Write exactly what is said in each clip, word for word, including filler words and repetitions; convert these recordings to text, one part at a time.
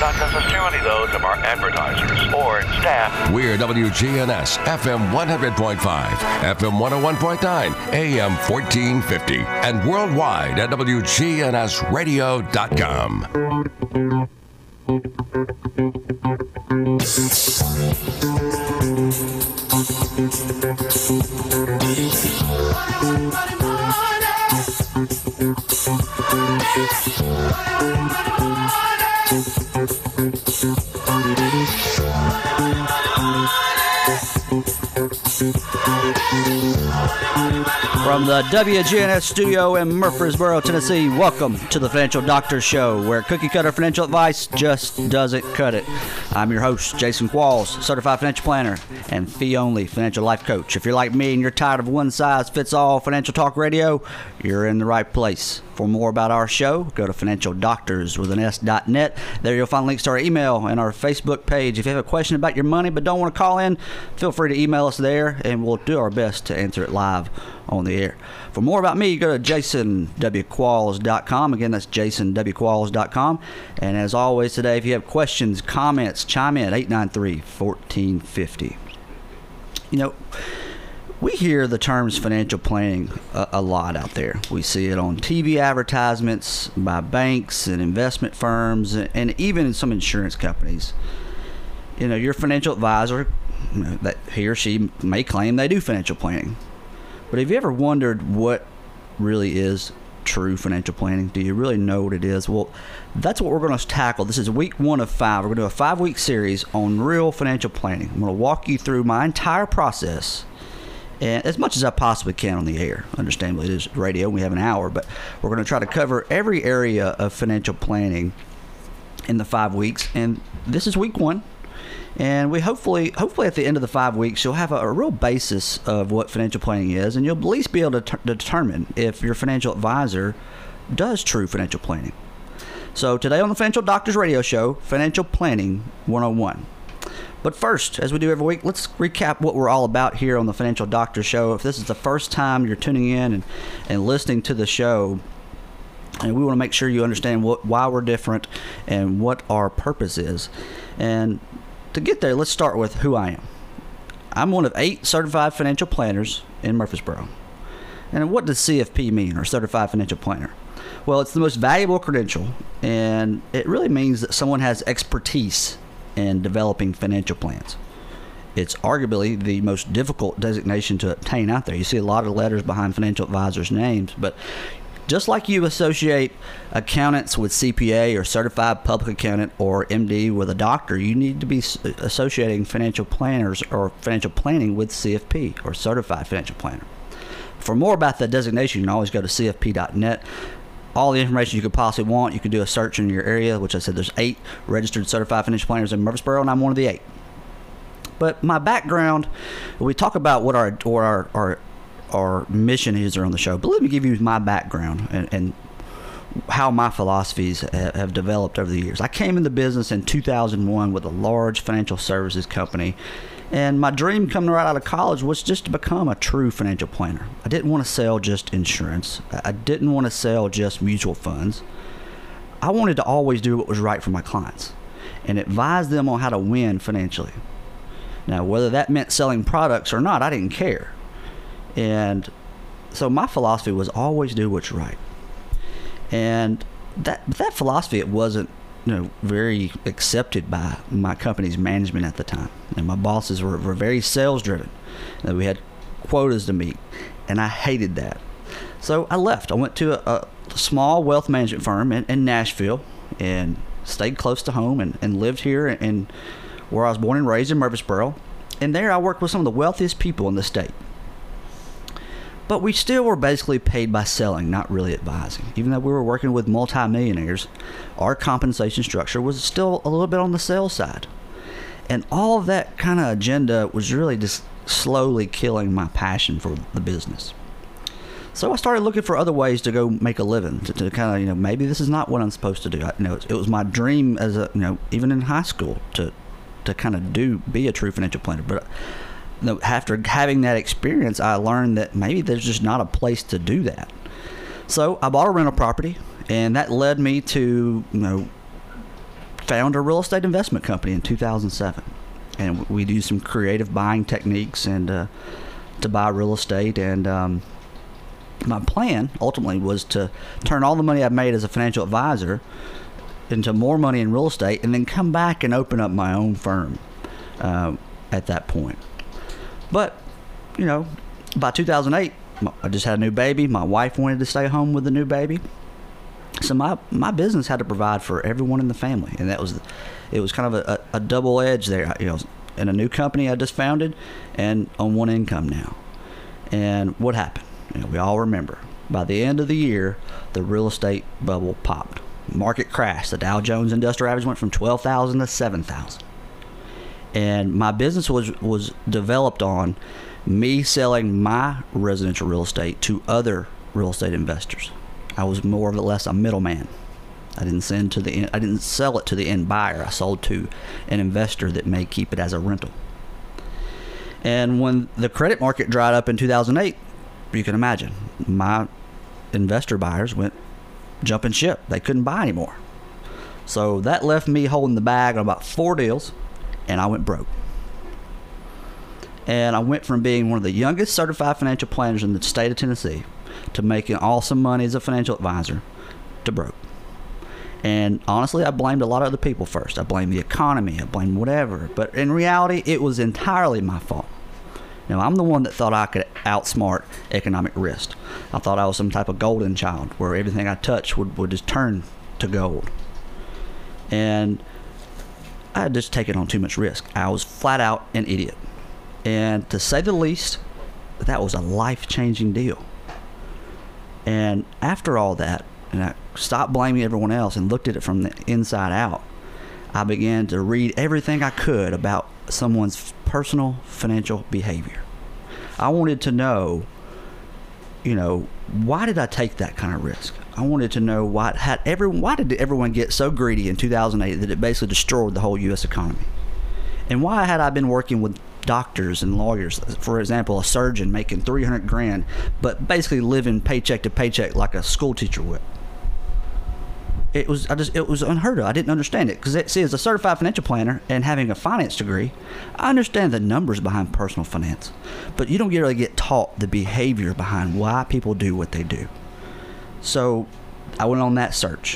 not necessarily those of our advertisers or staff. We're W G N S, F M one hundred point five, F M one oh one point nine, A M fourteen fifty, and worldwide at W G N S radio dot com. From the W G N S studio in Murfreesboro, Tennessee, welcome to the Financial Doctor Show, where cookie cutter financial advice just doesn't cut it. I'm your host, Jason Qualls, certified financial planner and fee-only financial life coach. If you're like me and you're tired of one-size-fits-all financial talk radio, you're in the right place. For more about our show, go to financial doctors with an S dot net. There you'll find links to our email and our Facebook page. If you have a question about your money but don't want to call in, feel free to email us there, and we'll do our best to answer it live on the air. For more about me, go to jason w qualls dot com. Again, that's jason w qualls dot com. And as always today, if you have questions, comments, chime in, eight nine three, one four five zero. You know, we hear the terms financial planning a, a lot out there. We see it on T V advertisements by banks and investment firms and even in some insurance companies. You know, your financial advisor, you know, that he or she may claim they do financial planning. But have you ever wondered what really is true financial planning? Do you really know what it is? Well, that's what we're going to tackle. This is week one of five. We're going to do a five-week series on real financial planning. I'm going to walk you through my entire process, and as much as I possibly can on the air. Understandably, it is radio. We have an hour, but we're going to try to cover every area of financial planning in the five weeks. And this is week one. And we hopefully, hopefully at the end of the five weeks, you'll have a, a real basis of what financial planning is, and you'll at least be able to ter- determine if your financial advisor does true financial planning. So today on the Financial Doctors Radio Show, Financial Planning one oh one. But first, as we do every week, let's recap what we're all about here on the Financial Doctor Show. If this is the first time you're tuning in and, and listening to the show, and we want to make sure you understand what, why we're different and what our purpose is. And to get there, let's start with who I am. I'm one of eight certified financial planners in Murfreesboro. And what does C F P mean, or Certified Financial Planner? Well, it's the most valuable credential, and it really means that someone has expertise in developing financial plans. It's arguably the most difficult designation to obtain out there. You see a lot of letters behind financial advisors' names, but just like you associate accountants with C P A or certified public accountant or M D with a doctor, you need to be associating financial planners or financial planning with C F P or certified financial planner. For more about that designation, you can always go to C F P dot net. All the information you could possibly want. You can do a search in your area, which I said there's eight registered certified financial planners in Murfreesboro, and I'm one of the eight. But my background, we talk about what our or our, our our mission is on the show, but let me give you my background and, and how my philosophies have, have developed over the years. I came into business in two thousand one with a large financial services company, and my dream coming right out of college was just to become a true financial planner. I didn't want to sell just insurance. I didn't want to sell just mutual funds. I wanted to always do what was right for my clients and advise them on how to win financially. Now, whether that meant selling products or not, I didn't care. And so my philosophy was always do what's right. And that that philosophy, it wasn't, you know, very accepted by my company's management at the time. And my bosses were, were very sales driven. And we had quotas to meet, and I hated that. So I left. I went to a, a small wealth management firm in, in Nashville and stayed close to home and, and lived here in where I was born and raised in Murfreesboro. And there I worked with some of the wealthiest people in the state. But we still were basically paid by selling, not really advising. Even though we were working with multimillionaires, our compensation structure was still a little bit on the sales side. And all of that kind of agenda was really just slowly killing my passion for the business. So I started looking for other ways to go make a living, to, to kind of, you know, maybe this is not what I'm supposed to do. I, you know, it was my dream as a, you know, even in high school to, to kind of do, be a true financial planner. But after having that experience, I learned that maybe there's just not a place to do that. So I bought a rental property, and that led me to, you know, found a real estate investment company in two thousand seven. And we do some creative buying techniques and uh, to buy real estate. And um, my plan ultimately was to turn all the money I've made as a financial advisor into more money in real estate, and then come back and open up my own firm uh, at that point. But, you know, by two thousand eight, I just had a new baby. My wife wanted to stay home with the new baby. So my, my business had to provide for everyone in the family. And that was, it was kind of a, a, a double edge there. You know, in a new company I just founded and on one income now. And what happened? You know, we all remember. By the end of the year, the real estate bubble popped. Market crashed. The Dow Jones Industrial Average went from twelve thousand to seven thousand. And my business was, was developed on me selling my residential real estate to other real estate investors. I was more or less a middleman. I didn't send to the I didn't sell it to the end buyer. I sold to an investor that may keep it as a rental. And when the credit market dried up in two thousand eight, you can imagine, my investor buyers went jumping ship. They couldn't buy anymore. So that left me holding the bag on about four deals, and I went broke. And I went from being one of the youngest certified financial planners in the state of Tennessee to making awesome money as a financial advisor to broke. And honestly, I blamed a lot of other people first. I blamed the economy. I blamed whatever. But in reality, it was entirely my fault. Now, I'm the one that thought I could outsmart economic risk. I thought I was some type of golden child where everything I touched would, would just turn to gold. And I had just taken on too much risk. I was flat out an idiot. And to say the least, that was a life-changing deal. And after all that, and I stopped blaming everyone else and looked at it from the inside out, I began to read everything I could about someone's personal financial behavior. I wanted to know, you know, why did I take that kind of risk? I wanted to know why had every why did everyone get so greedy in two thousand eight that it basically destroyed the whole U S economy? And why had I been working with doctors and lawyers, for example, a surgeon making three hundred grand, but basically living paycheck to paycheck like a school teacher would? It was I just it was unheard of. I didn't understand it because, see, as a certified financial planner and having a finance degree, I understand the numbers behind personal finance, but you don't really get taught the behavior behind why people do what they do. So I went on that search,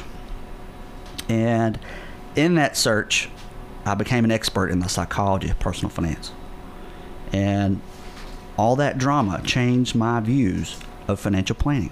and in that search, I became an expert in the psychology of personal finance, and all that drama changed my views of financial planning.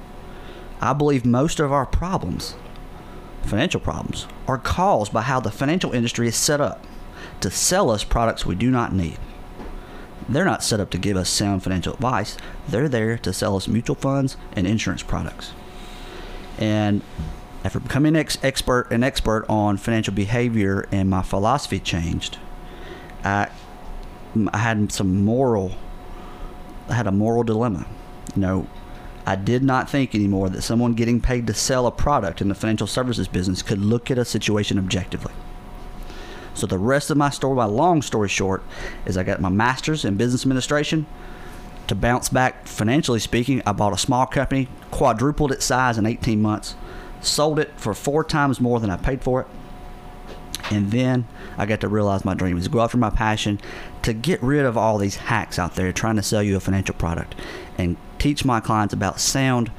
I believe most of our problems, financial problems, are caused by how the financial industry is set up to sell us products we do not need. They're not set up to give us sound financial advice. They're there to sell us mutual funds and insurance products. And after becoming ex- expert an expert on financial behavior and my philosophy changed, I, I had some moral, I had a moral dilemma. You know, I did not think anymore that someone getting paid to sell a product in the financial services business could look at a situation objectively. So the rest of my story, my long story short, is I got my master's in business administration. To bounce back financially speaking, I bought a small company, quadrupled its size in eighteen months, sold it for four times more than I paid for it. And then I got to realize my dream is go after my passion, to get rid of all these hacks out there trying to sell you a financial product, and teach my clients about sound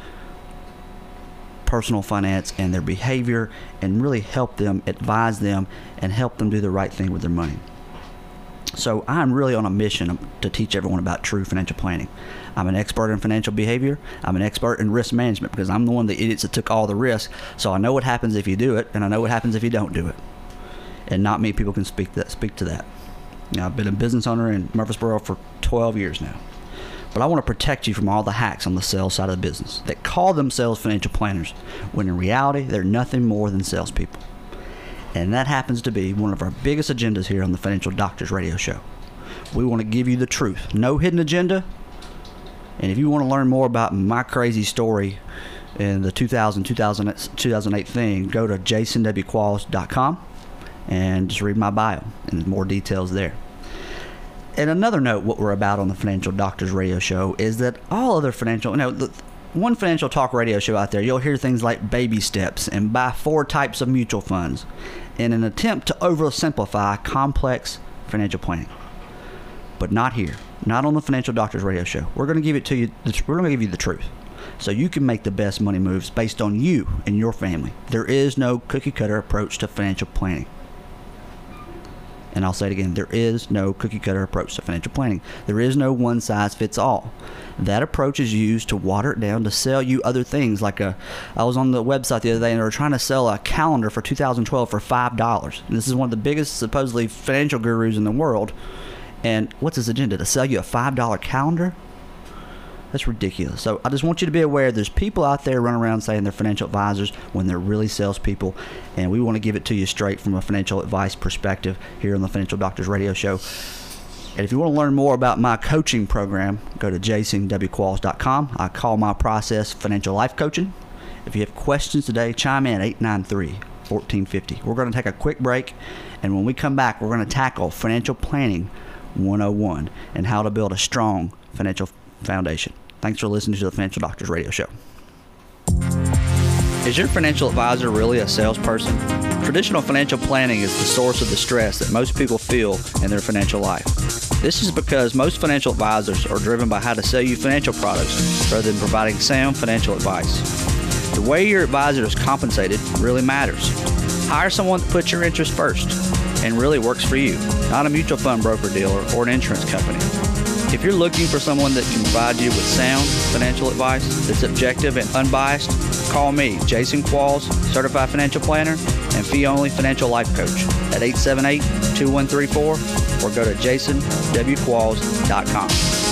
personal finance and their behavior, and really help them, advise them, and help them do the right thing with their money. So I'm really on a mission to teach everyone about true financial planning. I'm an expert in financial behavior. I'm an expert in risk management because I'm the one of the idiots that took all the risk. So I know what happens if you do it, and I know what happens if you don't do it. And not many people can speak that speak to that. You know, I've been a business owner in Murfreesboro for twelve years now. But I want to protect you from all the hacks on the sales side of the business that call themselves financial planners, when in reality, they're nothing more than salespeople. And that happens to be one of our biggest agendas here on the Financial Doctors Radio Show. We want to give you the truth. No hidden agenda. And if you want to learn more about my crazy story in the two thousand, two thousand, two thousand eight thing, go to jason w qualls dot com and just read my bio, and there's more details there. And another note, what we're about on the Financial Doctors Radio Show is that all other financial, you know, the, one financial talk radio show out there, you'll hear things like baby steps and buy four types of mutual funds in an attempt to oversimplify complex financial planning. But not here. Not on the Financial Doctors Radio Show. We're going to give it to you. We're going to give you the truth, so you can make the best money moves based on you and your family. There is no cookie cutter approach to financial planning. And I'll say it again, there is no cookie cutter approach to financial planning. There is no one size fits all. That approach is used to water it down to sell you other things. Like a, I was on the website the other day and they were trying to sell a calendar for two thousand twelve for five dollars. And this is one of the biggest supposedly financial gurus in the world. And what's his agenda? To sell you a five dollar calendar? That's ridiculous. So I just want you to be aware there's people out there running around saying they're financial advisors when they're really salespeople. And we want to give it to you straight from a financial advice perspective here on the Financial Doctors Radio Show. And if you want to learn more about my coaching program, go to jason w qualls dot com. I call my process Financial Life Coaching. If you have questions today, chime in eight nine three, one four five zero. We're going to take a quick break. And when we come back, we're going to tackle financial planning one oh one and how to build a strong financial foundation. Thanks for listening to the Financial Doctors Radio Show. Is your financial advisor really a salesperson? Traditional financial planning is the source of the stress that most people feel in their financial life. This is because most financial advisors are driven by how to sell you financial products rather than providing sound financial advice. The way your advisor is compensated really matters. Hire someone that puts your interests first and really works for you, not a mutual fund broker dealer or an insurance company. If you're looking for someone that can provide you with sound financial advice that's objective and unbiased, call me, Jason Qualls, Certified Financial Planner and Fee-Only Financial Life Coach at eight seven eight, two one three four or go to jason w qualls dot com.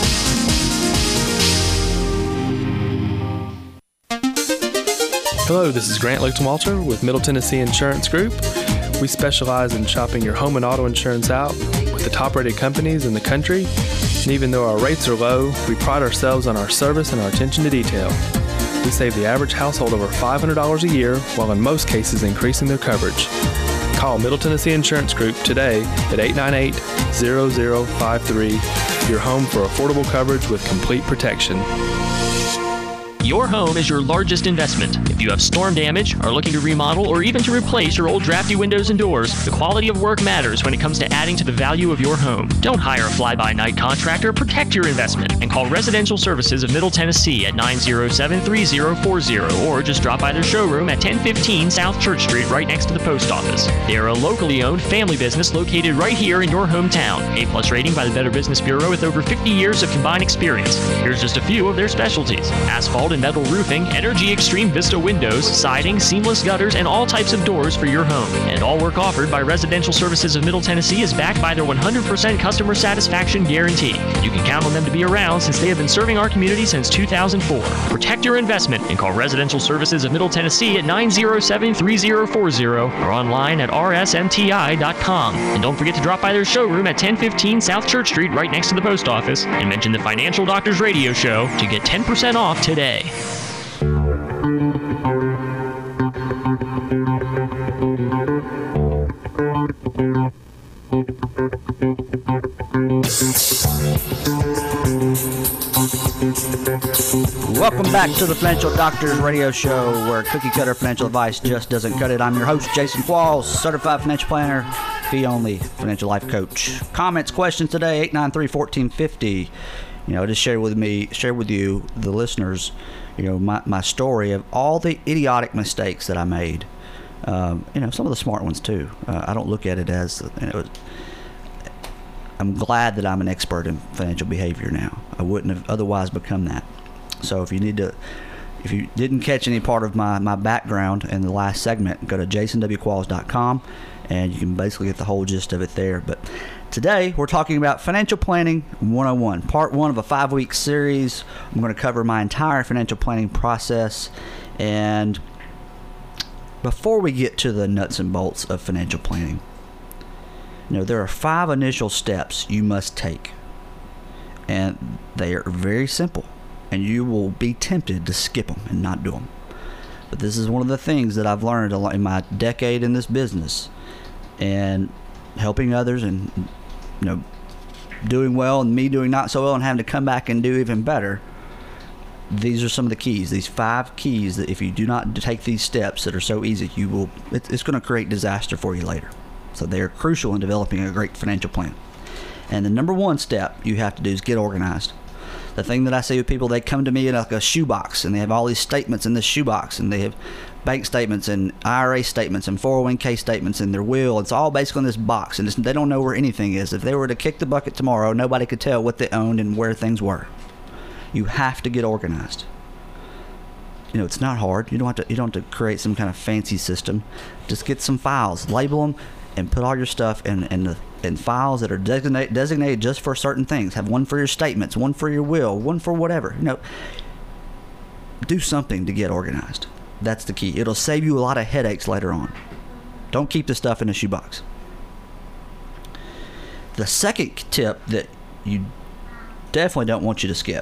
Hello, this is Grant Lichtenwalter with Middle Tennessee Insurance Group. We specialize in shopping your home and auto insurance out with the top-rated companies in the country. And even though our rates are low, we pride ourselves on our service and our attention to detail. We save the average household over five hundred dollars a year, while in most cases increasing their coverage. Call Middle Tennessee Insurance Group today at eight nine eight, zero zero five three, your home for affordable coverage with complete protection. Your home is your largest investment. If you have storm damage, are looking to remodel, or even to replace your old drafty windows and doors, the quality of work matters when it comes to adding to the value of your home. Don't hire a fly-by-night contractor. Protect your investment and call Residential Services of Middle Tennessee at nine zero seven, three zero four zero or just drop by their showroom at ten fifteen South Church Street right next to the post office. They are a locally owned family business located right here in your hometown. A plus rating by the Better Business Bureau with over fifty years of combined experience. Here's just a few of their specialties: asphalt and metal roofing, Energy Extreme Vista windows, siding, seamless gutters, and all types of doors for your home. And all work offered by Residential Services of Middle Tennessee is backed by their one hundred percent customer satisfaction guarantee. You can count on them to be around since they have been serving our community since two thousand four. Protect your investment and call Residential Services of Middle Tennessee at nine zero seven, three zero four zero or online at r s m t i dot com. And don't forget to drop by their showroom at ten fifteen South Church Street right next to the post office and mention the Financial Doctors Radio Show to get ten percent off today. Welcome back to the Financial Doctors Radio Show, where cookie cutter financial advice just doesn't cut it. I'm your host, Jason Qualls, Certified Financial Planner, Fee-Only Financial Life Coach. Comments, questions today, eight nine three, one four five zero. You know, just share with me, share with you, the listeners, you know, my, my story of all the idiotic mistakes that I made. Um, you know, some of the smart ones too. Uh, I don't look at it as, you know, I'm glad that I'm an expert in financial behavior now. I wouldn't have otherwise become that. So if you need to, if you didn't catch any part of my, my background in the last segment, go to jason w qualls dot com and you can basically get the whole gist of it there. But today we're talking about financial planning one oh one, part one of a five-week series. I'm going to cover my entire financial planning process. And before we get to the nuts and bolts of financial planning, you know, there are five initial steps you must take, and they are very simple, and you will be tempted to skip them and not do them. But this is one of the things that I've learned in my decade in this business and helping others, and, you know, doing well and me doing not so well and having to come back and do even better. these are some of the keys, these five keys that if you do not take these steps that are so easy, you will, it, it's going to create disaster for you later. So they're crucial in developing a great financial plan. And the number one step you have to do is get organized. The thing that I see with people, they come to me in like a shoebox, and they have all these statements in this shoebox, and they have bank statements and I R A statements and four oh one k statements in their will. It's all basically in this box, and it's, they don't know where anything is. If they were to kick the bucket tomorrow, nobody could tell what they owned and where things were. You have to get organized. You know, it's not hard. You don't have to. You don't have to create some kind of fancy system. Just get some files, label them, and put all your stuff in in, the, in files that are designate, designated just for certain things. Have one for your statements, one for your will, one for whatever. You know, do something to get organized. That's the key. It'll save you a lot of headaches later on. Don't keep the stuff in a shoebox. The second tip that you definitely don't want you to skip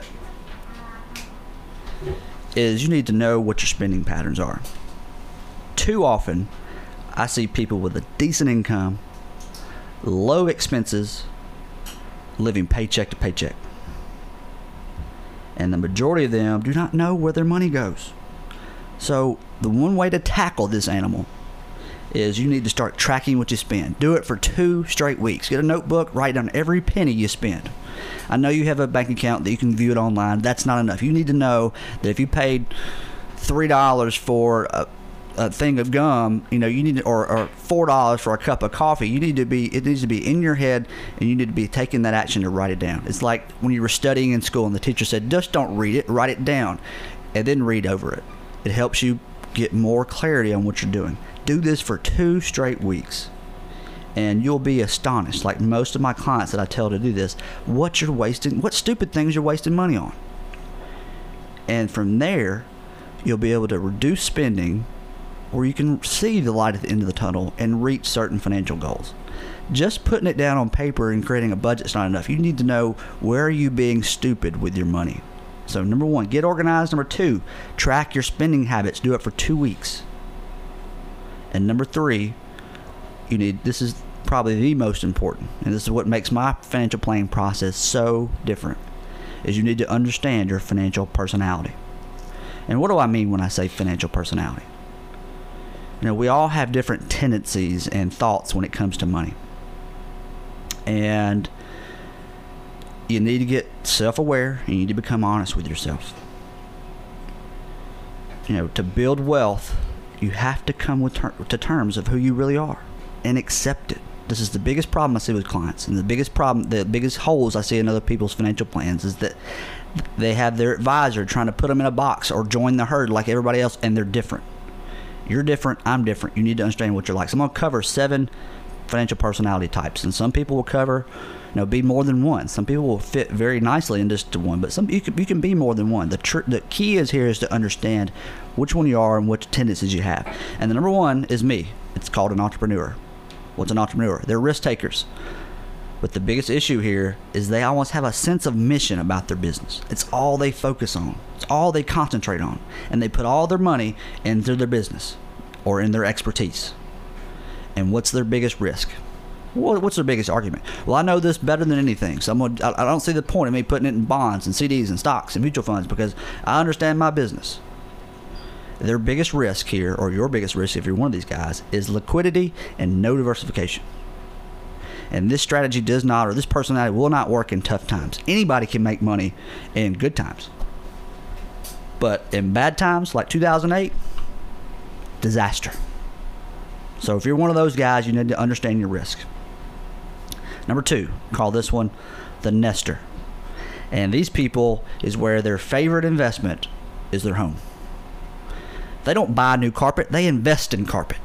is you need to know what your spending patterns are. Too often, I see people with a decent income, low expenses, living paycheck to paycheck. And the majority of them do not know where their money goes. So the one way to tackle this animal is you need to start tracking what you spend. Do it for two straight weeks. Get a notebook, write down every penny you spend. I know you have a bank account that you can view it online. That's not enough. You need to know that if you paid three dollars for a, a thing of gum, you know, you need to, or, or four dollars for a cup of coffee, you need to be, it needs to be in your head, and you need to be taking that action to write it down. It's like when you were studying in school and the teacher said, just don't read it, write it down, and then read over it. It helps you get more clarity on what you're doing. Do this for two straight weeks, and you'll be astonished, like most of my clients that I tell to do this, what you're wasting, what stupid things you're wasting money on. And from there, you'll be able to reduce spending, or you can see the light at the end of the tunnel and reach certain financial goals. Just putting it down on paper and creating a budget is not enough. You need to know, where are you being stupid with your money? So number one, get organized. Number two, track your spending habits. Do it for two weeks. And number three, you need, this is probably the most important, and this is what makes my financial planning process so different, is you need to understand your financial personality. And what do I mean when I say financial personality? You know, we all have different tendencies and thoughts when it comes to money. And you need to get self-aware, and you need to become honest with yourself. You know, to build wealth, you have to come with ter- to terms of who you really are and accept it. This is the biggest problem I see with clients, and the biggest problem, the biggest holes I see in other people's financial plans is that they have their advisor trying to put them in a box or join the herd like everybody else, and they're different. You're different, I'm different. You need to understand what you're like. So I'm going to cover seven financial personality types, and some people will cover, you know, be more than one. Some people will fit very nicely in just to one, but some you can, you can be more than one. The tr- the key is here is to understand which one you are and what tendencies you have. And the number one is me. It's called an entrepreneur. What's an entrepreneur? They're risk takers. But the biggest issue here is they almost have a sense of mission about their business. It's all they focus on. It's all they concentrate on. And they put all their money into their business or in their expertise. And what's their biggest risk? Well, what's their biggest argument? Well, I know this better than anything, so I'm gonna, I don't see the point of me putting it in bonds and C Ds and stocks and mutual funds because I understand my business. Their biggest risk here, or your biggest risk if you're one of these guys, is liquidity and no diversification. And this strategy does not, or this personality will not work in tough times. Anybody can make money in good times. But in bad times, like two thousand eight, disaster. So if you're one of those guys, you need to understand your risk. Number two, call this one the nester. And these people is where their favorite investment is their home. They don't buy new carpet, they invest in carpet.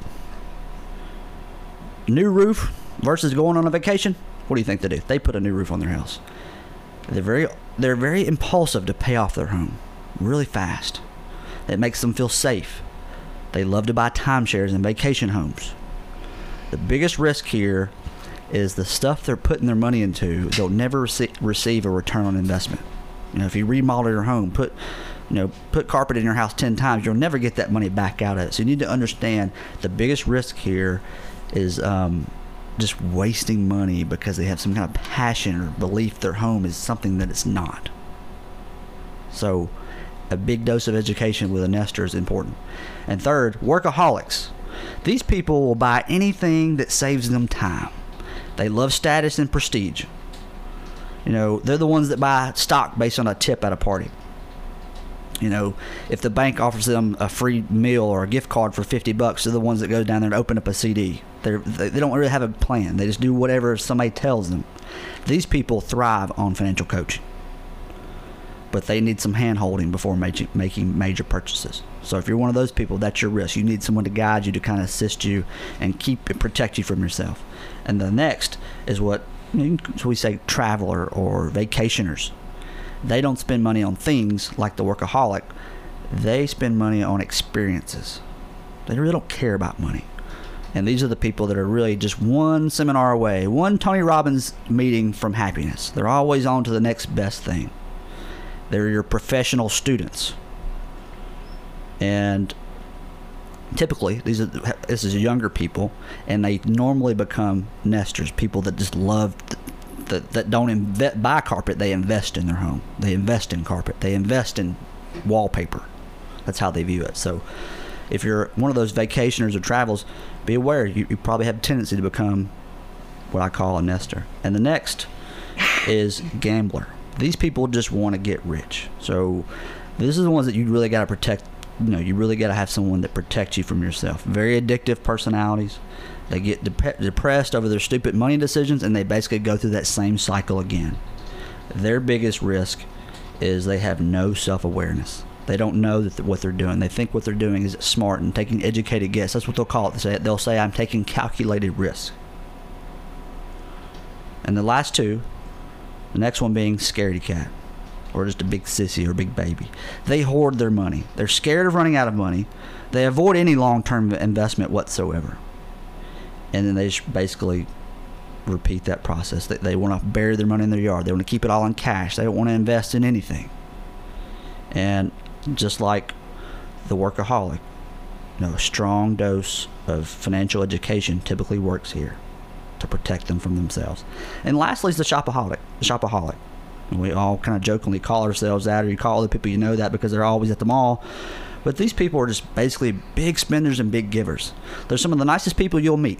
New roof versus going on a vacation, what do you think they do? They put a new roof on their house. They're very they're very impulsive to pay off their home really fast. It makes them feel safe. They love to buy timeshares and vacation homes. The biggest risk here is the stuff they're putting their money into, they'll never rece- receive a return on investment. You know, if you remodel your home, put you know, put carpet in your house ten times, you'll never get that money back out of it. So you need to understand the biggest risk here is um, just wasting money because they have some kind of passion or belief their home is something that it's not. So A big dose of education with a nester is important. And third, workaholics. These people will buy anything that saves them time. They love status and prestige. You know, they're the ones that buy stock based on a tip at a party. You know, if the bank offers them a free meal or a gift card for fifty bucks, they're the ones that go down there and open up a C D. They're, they they don't really have a plan. They just do whatever somebody tells them. These people thrive on financial coaching, but they need some hand-holding before making, making major purchases. So if you're one of those people, that's your risk. You need someone to guide you, to kind of assist you and keep and protect you from yourself. And the next is what you know, so we say traveler or vacationers. They don't spend money on things like the workaholic. They spend money on experiences. They really don't care about money. And these are the people that are really just one seminar away, one Tony Robbins meeting from happiness. They're always on to the next best thing. They're your professional students. And typically, these are this is younger people, and they normally become nesters, people that just love that that don't inve- buy carpet. They invest in their home. They invest in carpet. They invest in wallpaper. That's how they view it. So if you're one of those vacationers or travels, be aware you, you probably have a tendency to become what I call a nester. And the next is gambler. These people just want to get rich. So this is the ones that you really got to protect. You know, you really got to have someone that protects you from yourself. Very addictive personalities. They get dep- depressed over their stupid money decisions, and they basically go through that same cycle again. Their biggest risk is they have no self-awareness. They don't know that what they're doing. They think what they're doing is smart and taking educated guess. That's what they'll call it. They say, they'll say, I'm taking calculated risk. And the last two, the next one being scaredy cat, or just a big sissy or big baby. They hoard their money. They're scared of running out of money. They avoid any long-term investment whatsoever. And then they just basically repeat that process. They, they want to bury their money in their yard. They want to keep it all in cash. They don't want to invest in anything. And just like the workaholic, you know, a strong dose of financial education typically works here to protect them from themselves. And lastly is the shopaholic. The shopaholic. And we all kind of jokingly call ourselves that, or you call the people you know that because they're always at the mall. But these people are just basically big spenders and big givers. They're some of the nicest people you'll meet.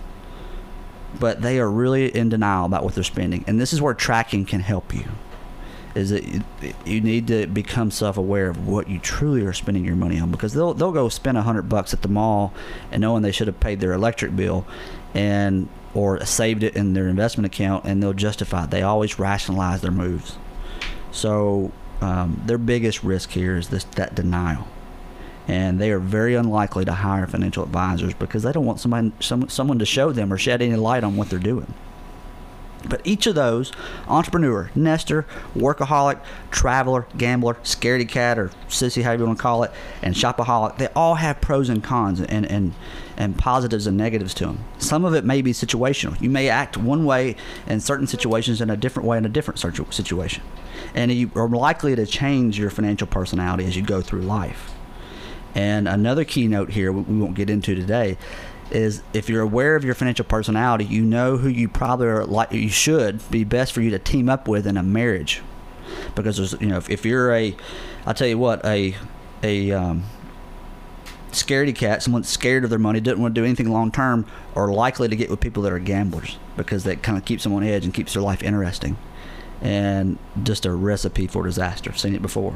But they are really in denial about what they're spending. And this is where tracking can help you. Is that you, you need to become self-aware of what you truly are spending your money on. Because they'll they'll go spend a hundred bucks at the mall and knowing they should have paid their electric bill and or saved it in their investment account, and they'll justify it. They always rationalize their moves. So um, their biggest risk here is this that denial. And they are very unlikely to hire financial advisors because they don't want somebody, some, someone to show them or shed any light on what they're doing. But each of those, entrepreneur, nester, workaholic, traveler, gambler, scaredy cat, or sissy, however you want to call it, and shopaholic, they all have pros and cons and, and, and positives and negatives to them. Some of it may be situational. You may act one way in certain situations and a different way in a different situation. And you are likely to change your financial personality as you go through life. And another keynote here we won't get into today is if you're aware of your financial personality, you know who you probably are like you should be best for you to team up with in a marriage. Because there's you know if, if you're a I'll tell you what a a um, scaredy cat, someone scared of their money, doesn't want to do anything long term, are likely to get with people that are gamblers because that kind of keeps them on edge and keeps their life interesting. And just a recipe for disaster. I've seen it before.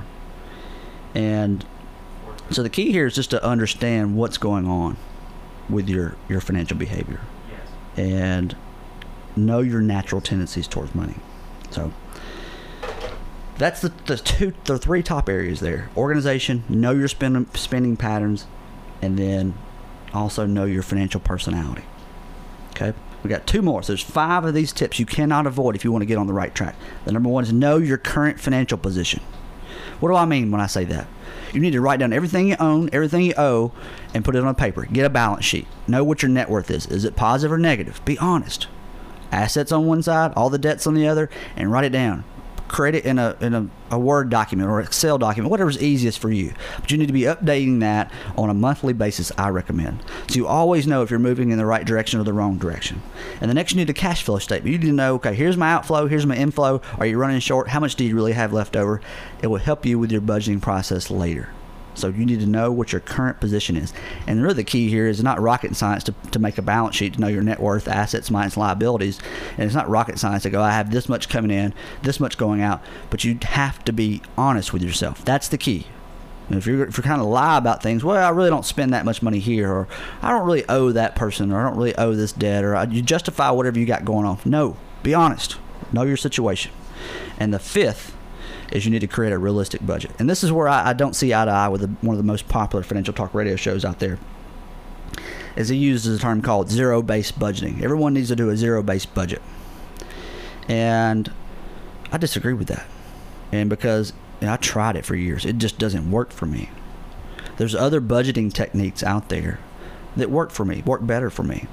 And so the key here is just to understand what's going on with your, your financial behavior. Yes. And know your natural tendencies towards money. So that's the, the two the three top areas there. Organization, know your spend, spending patterns, and then also know your financial personality. Okay? We got two more. So there's five of these tips you cannot avoid if you want to get on the right track. The number one is know your current financial position. What do I mean when I say that? You need to write down everything you own, everything you owe, and put it on paper. Get a balance sheet. Know what your net worth is. Is it positive or negative? Be honest. Assets on one side, all the debts on the other, and write it down. create it in a in a, a Word document or Excel document, whatever's easiest for you. But you need to be updating that on a monthly basis, I recommend. So you always know if you're moving in the right direction or the wrong direction. And the next, you need a cash flow statement. You need to know, okay, here's my outflow, here's my inflow. Are you running short? How much do you really have left over? It will help you with your budgeting process later. So you need to know what your current position is. And really the key here is not rocket science to, to make a balance sheet, to know your net worth, assets, minus liabilities. And it's not rocket science to go, I have this much coming in, this much going out. But you have to be honest with yourself. That's the key. And if you're, if you're kind of lie about things, well, I really don't spend that much money here, or I don't really owe that person, or I don't really owe this debt, or you justify whatever you got going on. No, be honest. Know your situation. And the fifth is you need to create a realistic budget. And this is where I, I don't see eye to eye with the, one of the most popular financial talk radio shows out there, is he uses a term called zero-based budgeting. Everyone needs to do a zero-based budget. And I disagree with that. And because you know, I tried it for years, it just doesn't work for me. There's other budgeting techniques out there that work for me, work better for me.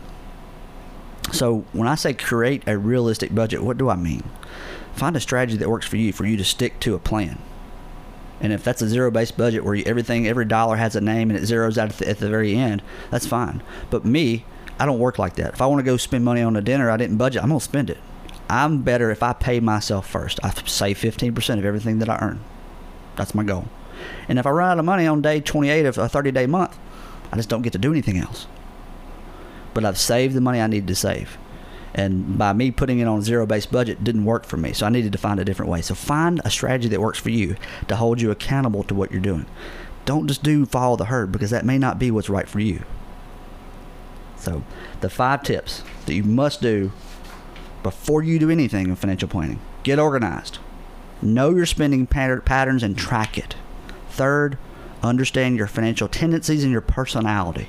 So when I say create a realistic budget, what do I mean? Find a strategy that works for you, for you to stick to a plan. And if that's a zero-based budget where you, everything, every dollar has a name and it zeroes out at the, at the very end, that's fine. But me, I don't work like that. If I want to go spend money on a dinner I didn't budget, I'm going to spend it. I'm better if I pay myself first. I save fifteen percent of everything that I earn. That's my goal. And if I run out of money on day twenty-eight of a thirty-day month, I just don't get to do anything else. But I've saved the money I need to save. And by me putting it on a zero-based budget didn't work for me. So I needed to find a different way. So find a strategy that works for you to hold you accountable to what you're doing. Don't just do follow the herd, because that may not be what's right for you. So the five tips that you must do before you do anything in financial planning. Get organized. Know your spending patter- patterns and track it. Third, understand your financial tendencies and your personality.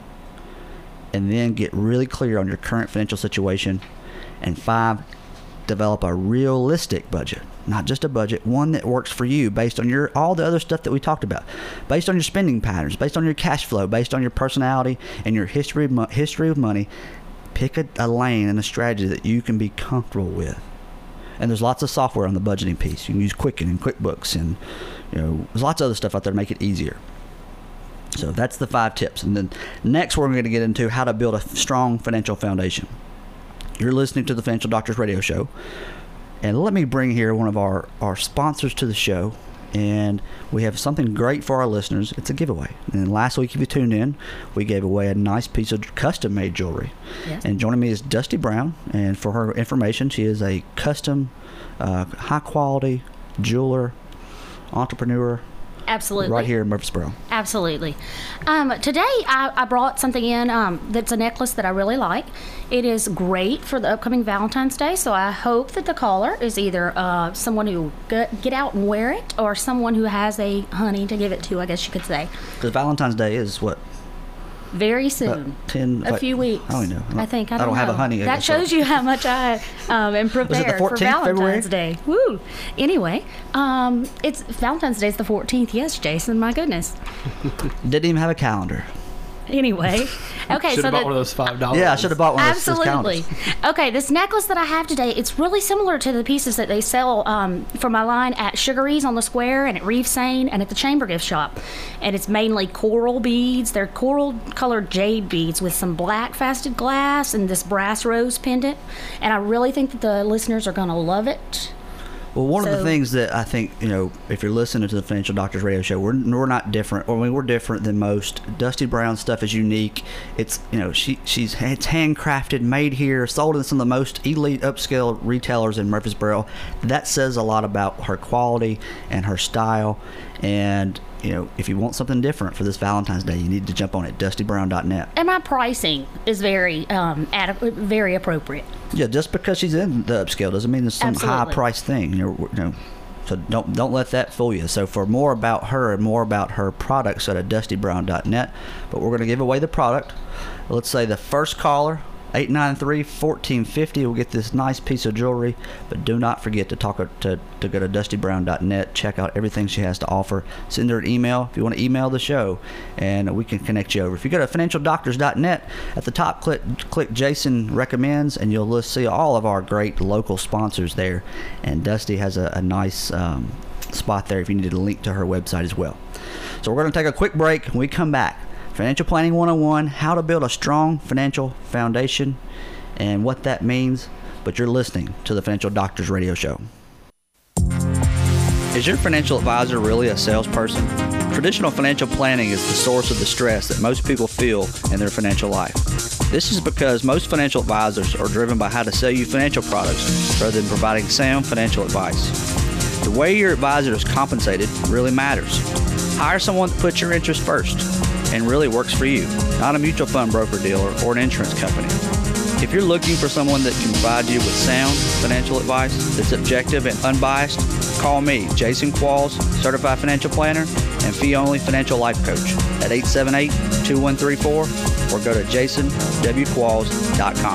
And then get really clear on your current financial situation. And five, develop a realistic budget. Not just a budget, one that works for you based on your all the other stuff that we talked about. Based on your spending patterns, based on your cash flow, based on your personality and your history of, mo- history of money. Pick a, a lane and a strategy that you can be comfortable with. And there's lots of software on the budgeting piece. You can use Quicken and QuickBooks, and you know there's lots of other stuff out there to make it easier. So that's the five tips. And then next we're going to get into how to build a strong financial foundation. You're listening to the Financial Doctors Radio Show. And let me bring here one of our, our sponsors to the show. And we have something great for our listeners. It's a giveaway. And last week, if you tuned in, we gave away a nice piece of custom-made jewelry. Yes. And joining me is Dusty Brown. And for her information, she is a custom, uh, high-quality jeweler, entrepreneur. Absolutely. Right here in Murfreesboro. Absolutely. Um, today, I, I brought something in um, that's a necklace that I really like. It is great for the upcoming Valentine's Day, so I hope that the caller is either uh, someone who get, get out and wear it, or someone who has a honey to give it to, I guess you could say. Because Valentine's Day is what? Very soon. Uh, ten, a like, few weeks. I don't know. I think. I don't, I don't know. have a honey. That shows you how much I um, am prepared for Valentine's Day. Woo! Anyway, um, it's Valentine's Day is the fourteenth. Yes, Jason. My goodness. Didn't even have a calendar. Anyway, okay. Should so have bought the, one of those five dollars. Yeah, I should have bought one of those absolutely. Okay, this necklace that I have today, it's really similar to the pieces that they sell um, from my line at Sugary's on the Square and at Reeve Sane and at the Chamber Gift Shop. And it's mainly coral beads. They're coral-colored jade beads with some black faceted glass and this brass rose pendant. And I really think that the listeners are going to love it. Well, one so, of the things that I think, you know, if you're listening to the Financial Doctors Radio Show, we're we're not different. I mean, we're different than most. Dusty Brown's stuff is unique. It's, you know, she she's it's handcrafted, made here, sold in some of the most elite upscale retailers in Murfreesboro. That says a lot about her quality and her style. And, you know, if you want something different for this Valentine's Day, you need to jump on it, dusty brown dot net. And my pricing is very um, adequate, very appropriate. Yeah, just because she's in the upscale doesn't mean it's some high price thing. You know, you know, so don't don't let that fool you. So for more about her and more about her products, go to dusty brown dot net. But we're going to give away the product. Let's say the first caller eight nine three, one four five zero. We'll get this nice piece of jewelry, but do not forget to talk to, to go to dusty brown dot net. Check out everything she has to offer. Send her an email if you want to email the show, and we can connect you over. If you go to financial doctors dot net, at the top, click click Jason Recommends, and you'll see all of our great local sponsors there. And Dusty has a, a nice um, spot there if you need a link to her website as well. So we're going to take a quick break. When we come back, Financial Planning one oh one, how to build a strong financial foundation and what that means. But you're listening to the Financial Doctors Radio Show. Is your financial advisor really a salesperson? Traditional financial planning is the source of the stress that most people feel in their financial life. This is because most financial advisors are driven by how to sell you financial products rather than providing sound financial advice. The way your advisor is compensated really matters. Hire someone that puts your interests first and really works for you, not a mutual fund broker dealer or an insurance company. If you're looking for someone that can provide you with sound financial advice that's objective and unbiased, call me, Jason Qualls, Certified Financial Planner and Fee-Only Financial Life Coach at eight seven eight, two one three four or go to jason w qualls dot com.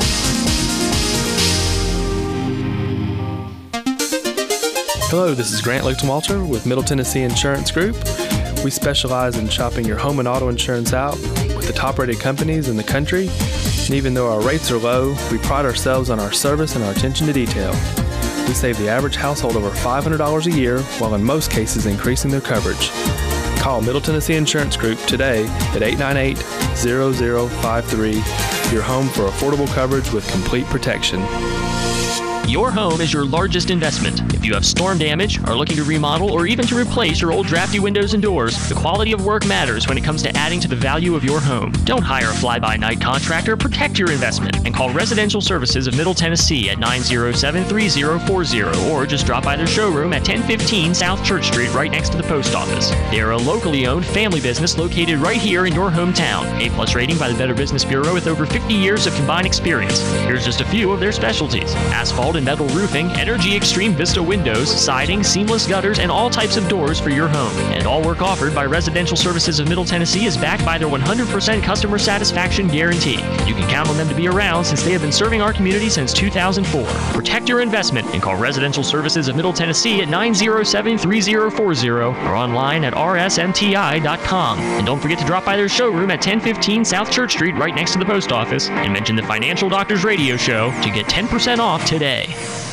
Hello, this is Grant Lichtenwalter with Middle Tennessee Insurance Group. We specialize in shopping your home and auto insurance out with the top-rated companies in the country. And even though our rates are low, we pride ourselves on our service and our attention to detail. We save the average household over five hundred dollars a year, while in most cases increasing their coverage. Call Middle Tennessee Insurance Group today at eight nine eight, zero zero five three, your home for affordable coverage with complete protection. Your home is your largest investment. If you have storm damage, are looking to remodel, or even to replace your old drafty windows and doors, the quality of work matters when it comes to adding to the value of your home. Don't hire a fly-by-night contractor. Protect your investment and call Residential Services of Middle Tennessee at nine zero seven, three zero four zero or just drop by their showroom at ten fifteen South Church Street right next to the post office. They are a locally owned family business located right here in your hometown. A-plus rating by the Better Business Bureau with over fifty years of combined experience. Here's just a few of their specialties: asphalt and metal roofing, Energy Extreme Vista windows, siding, seamless gutters, and all types of doors for your home. And all work offered by Residential Services of Middle Tennessee is backed by their one hundred percent customer satisfaction guarantee. You can count on them to be around since they have been serving our community since two thousand four. Protect your investment and call Residential Services of Middle Tennessee at nine zero seven, three zero four zero or online at r s m t i dot com. And don't forget to drop by their showroom at ten fifteen South Church Street right next to the post office and mention the Financial Doctors Radio Show to get ten percent off today.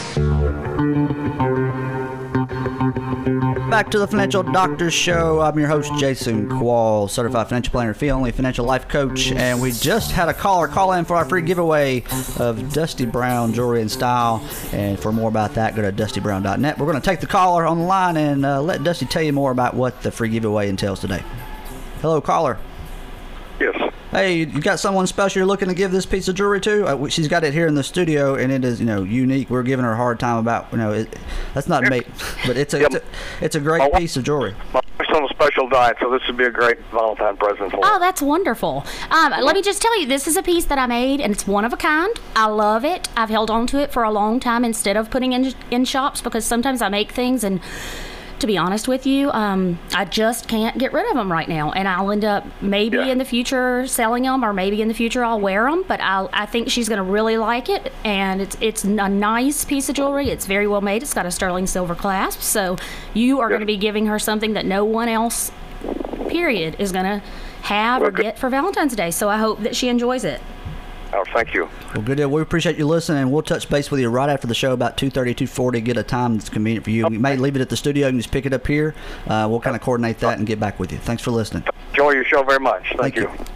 Back to the Financial Doctors Show. I'm your host, Jason Qualls, Certified Financial Planner, Fee-Only Financial Life Coach, and we just had a caller call in for our free giveaway of Dusty Brown Jewelry and Style. And for more about that, go to dusty brown dot net. We're going to take the caller on the line and uh, let Dusty tell you more about what the free giveaway entails today. Hello, caller. Yes. Hey, you got someone special you're looking to give this piece of jewelry to? Uh, she's got it here in the studio, and it is, you know, unique. We're giving her a hard time about, you know, it, that's not made, but it's a, yeah, it's a it's a great my piece of jewelry. My wife's on a special diet, so this would be a great Valentine present for her. Oh, that's wonderful. Um, let me just tell you, this is a piece that I made, and it's one of a kind. I love it. I've held on to it for a long time instead of putting in in shops, because sometimes I make things and, to be honest with you, um, I just can't get rid of them right now, and I'll end up maybe Yeah. in the future selling them, or maybe in the future I'll wear them. But I, I think she's going to really like it, and it's it's a nice piece of jewelry. It's very well made. It's got a sterling silver clasp, so you are Yeah. going to be giving her something that no one else, period, is going to have or Well, good. get for Valentine's Day. So I hope that she enjoys it. Oh, thank you. Well, good deal. We appreciate you listening, and we'll touch base with you right after the show about two thirty, two forty, get a time that's convenient for you. We may leave it at the studio. You can just pick it up here. Uh, we'll kind of coordinate that and get back with you. Thanks for listening. Enjoy your show very much. Thank, Thank you. you.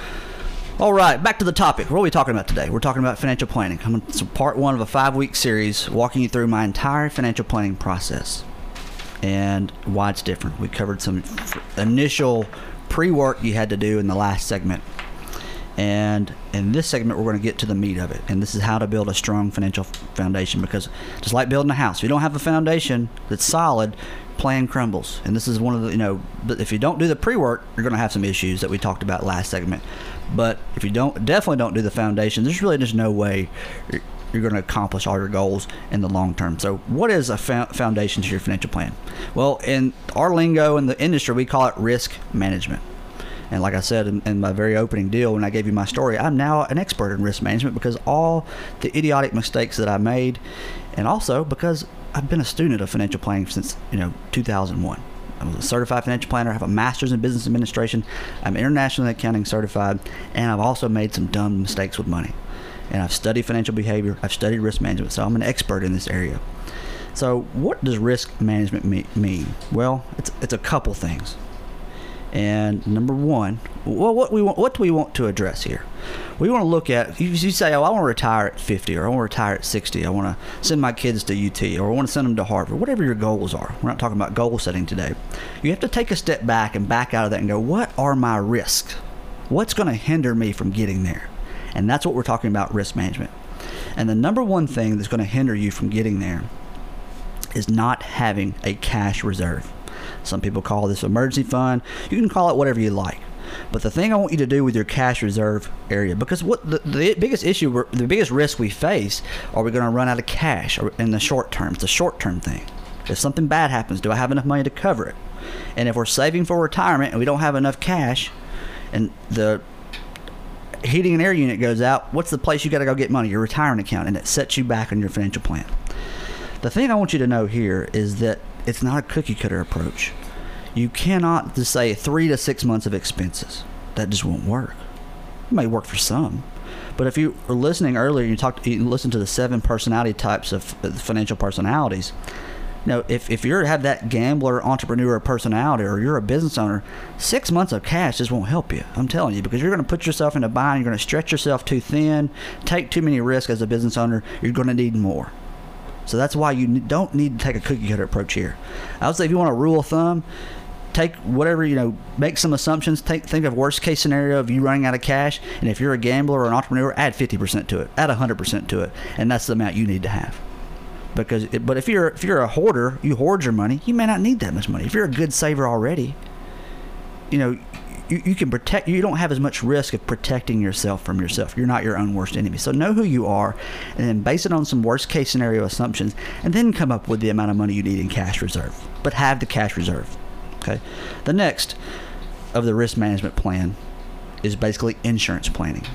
All right, back to the topic. What are we talking about today? We're talking about financial planning. It's part one of a five-week series walking you through my entire financial planning process and why it's different. We covered some f- initial pre-work you had to do in the last segment. And in this segment, we're going to get to the meat of it. And this is how to build a strong financial foundation, because just like building a house, if you don't have a foundation that's solid, plan crumbles. And this is one of the, you know, if you don't do the pre-work, you're going to have some issues that we talked about last segment. But if you don't, definitely don't do the foundation, there's really just no way you're, you're going to accomplish all your goals in the long term. So what is a fo- foundation to your financial plan? Well, in our lingo in the industry, we call it risk management. And like I said in, in my very opening deal when I gave you my story, I'm now an expert in risk management because all the idiotic mistakes that I made, and also because I've been a student of financial planning since, you know, two thousand one. I was a certified financial planner. I have a master's in business administration. I'm internationally accounting certified, and I've also made some dumb mistakes with money. And I've studied financial behavior. I've studied risk management, so I'm an expert in this area. So what does risk management me- mean? Well, it's it's a couple things. And number one, well, what we want, what do we want to address here? We want to look at, you, you say, oh, I want to retire at fifty, or I want to retire at sixty. I want to send my kids to U T, or I want to send them to Harvard, whatever your goals are. We're not talking about goal setting today. You have to take a step back and back out of that and go, what are my risks? What's going to hinder me from getting there? And that's what we're talking about, risk management. And the number one thing that's going to hinder you from getting there is not having a cash reserve. Some people call this emergency fund. You can call it whatever you like. But the thing I want you to do with your cash reserve area, because what the, the biggest issue, the biggest risk we face, are we going to run out of cash in the short term? It's a short-term thing. If something bad happens, do I have enough money to cover it? And if we're saving for retirement and we don't have enough cash, and the heating and air unit goes out, what's the place you got to go get money? Your retirement account, and it sets you back on your financial plan. The thing I want you to know here is that it's not a cookie cutter approach. You cannot just say three to six months of expenses. That just won't work. It may work for some, but if you were listening earlier, you talked, you listened to the seven personality types of financial personalities. You know, if if you have that gambler, entrepreneur personality, or you're a business owner, six months of cash just won't help you. I'm telling you, because you're going to put yourself in a bind. You're going to stretch yourself too thin, take too many risks as a business owner. You're going to need more. So that's why you don't need to take a cookie cutter approach here. I would say if you want a rule of thumb, take whatever, you know, make some assumptions. Take think of worst case scenario of you running out of cash, and if you're a gambler or an entrepreneur, add fifty percent to it, add one hundred percent to it, and that's the amount you need to have. Because, it, but if you're if you're a hoarder, you hoard your money, you may not need that much money. If you're a good saver already, you know, you, you can protect. You don't have as much risk of protecting yourself from yourself. You're not your own worst enemy. So know who you are, and then base it on some worst case scenario assumptions, and then come up with the amount of money you need in cash reserve. But have the cash reserve. Okay. The next of the risk management plan is basically insurance planning.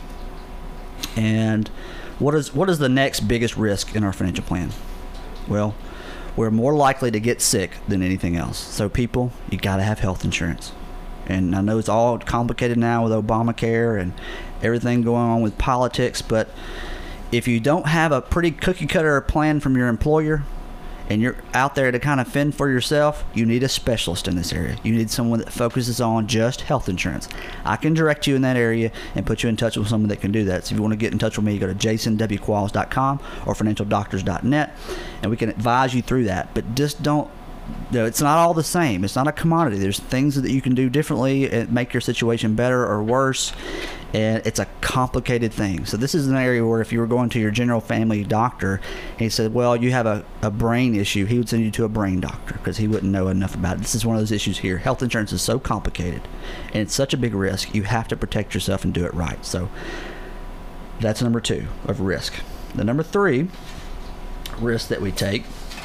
And what is what is the next biggest risk in our financial plan? Well, we're more likely to get sick than anything else. So people, you got to have health insurance. And I know it's all complicated now with Obamacare and everything going on with politics, but if you don't have a pretty cookie cutter plan from your employer, and you're out there to kind of fend for yourself, you need a specialist in this area. You need someone that focuses on just health insurance. I can direct you in that area and put you in touch with someone that can do that. So if you want to get in touch with me, you go to jason w qualls dot com or financial doctors dot net, and we can advise you through that. But just don't, you know, it's not all the same. It's not a commodity. There's things that you can do differently and make your situation better or worse, and it's a complicated thing. So this is an area where if you were going to your general family doctor and he said, well, you have a, a brain issue, he would send you to a brain doctor because he wouldn't know enough about it. This is one of those issues here. Health insurance is so complicated, and it's such a big risk. You have to protect yourself and do it right. So that's number two of risk. The number three risk that we take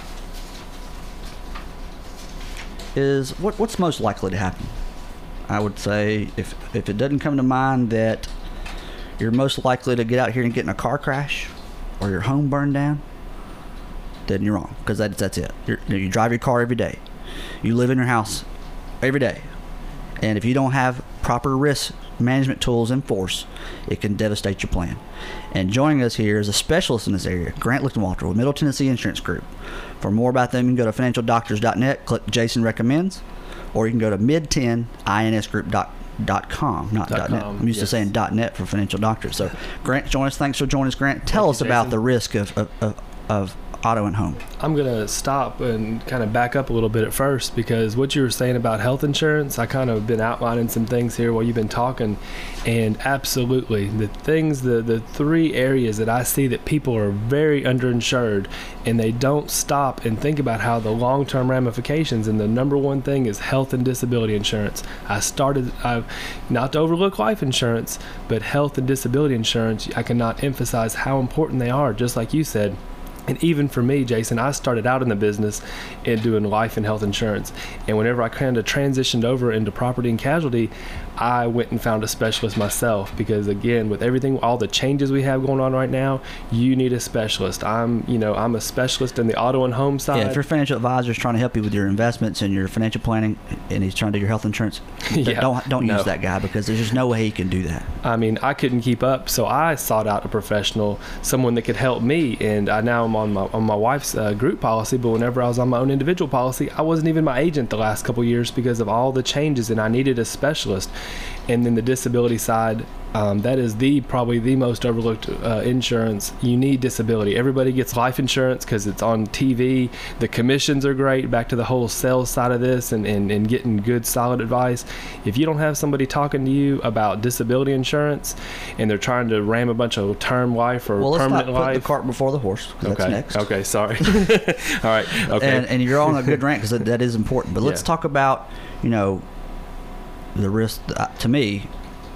is what what's most likely to happen. I would say if if it doesn't come to mind that you're most likely to get out here and get in a car crash or your home burned down, then you're wrong, because that's that's it. You're, you drive your car every day, you live in your house every day, and if you don't have proper risk management tools in force, it can devastate your plan. And joining us here is a specialist in this area, Grant Lichtenwalter with Middle Tennessee Insurance Group. For more about them, you can go to financial doctors dot net, click Jason Recommends, or you can go to mid ten ins group dot com, not Dot .net. com, I'm used yes. to saying .net for financial doctors. So, Grant, join us. Thanks for joining us, Grant. Tell Thank us you, about Jason. the risk of, of, of, of auto and home. I'm going to stop and kind of back up a little bit at first, because what you were saying about health insurance, I kind of been outlining some things here while you've been talking, and absolutely the things, the, the three areas that I see that people are very underinsured, and they don't stop and think about how the long-term ramifications, and the number one thing is health and disability insurance. I started, I've not to overlook life insurance, but health and disability insurance, I cannot emphasize how important they are. Just like you said, And even for me, Jason, I started out in the business in doing life and health insurance. And whenever I kind of transitioned over into property and casualty, I went and found a specialist myself because, again, with everything, all the changes we have going on right now, you need a specialist. I'm, you know, I'm a specialist in the auto and home side. Yeah, if your financial advisor is trying to help you with your investments and your financial planning, and he's trying to do your health insurance, yeah, don't don't no. use that guy because there's just no way he can do that. I mean, I couldn't keep up, so I sought out a professional, someone that could help me. And I now am on my on my wife's uh, group policy, but whenever I was on my own individual policy, I wasn't even my agent the last couple of years because of all the changes, and I needed a specialist. And then the disability side, um, that is the probably the most overlooked uh, insurance. You need disability. Everybody gets life insurance because it's on T V. The commissions are great. Back to the whole sales side of this and, and, and getting good, solid advice. If you don't have somebody talking to you about disability insurance and they're trying to ram a bunch of term life or well, let's permanent not put life. the cart before the horse. Okay. That's next. Okay, sorry. All right. Okay. And, and you're on a good rant because that, that is important. But let's Yeah. talk about, you know, the risk. Uh, to me,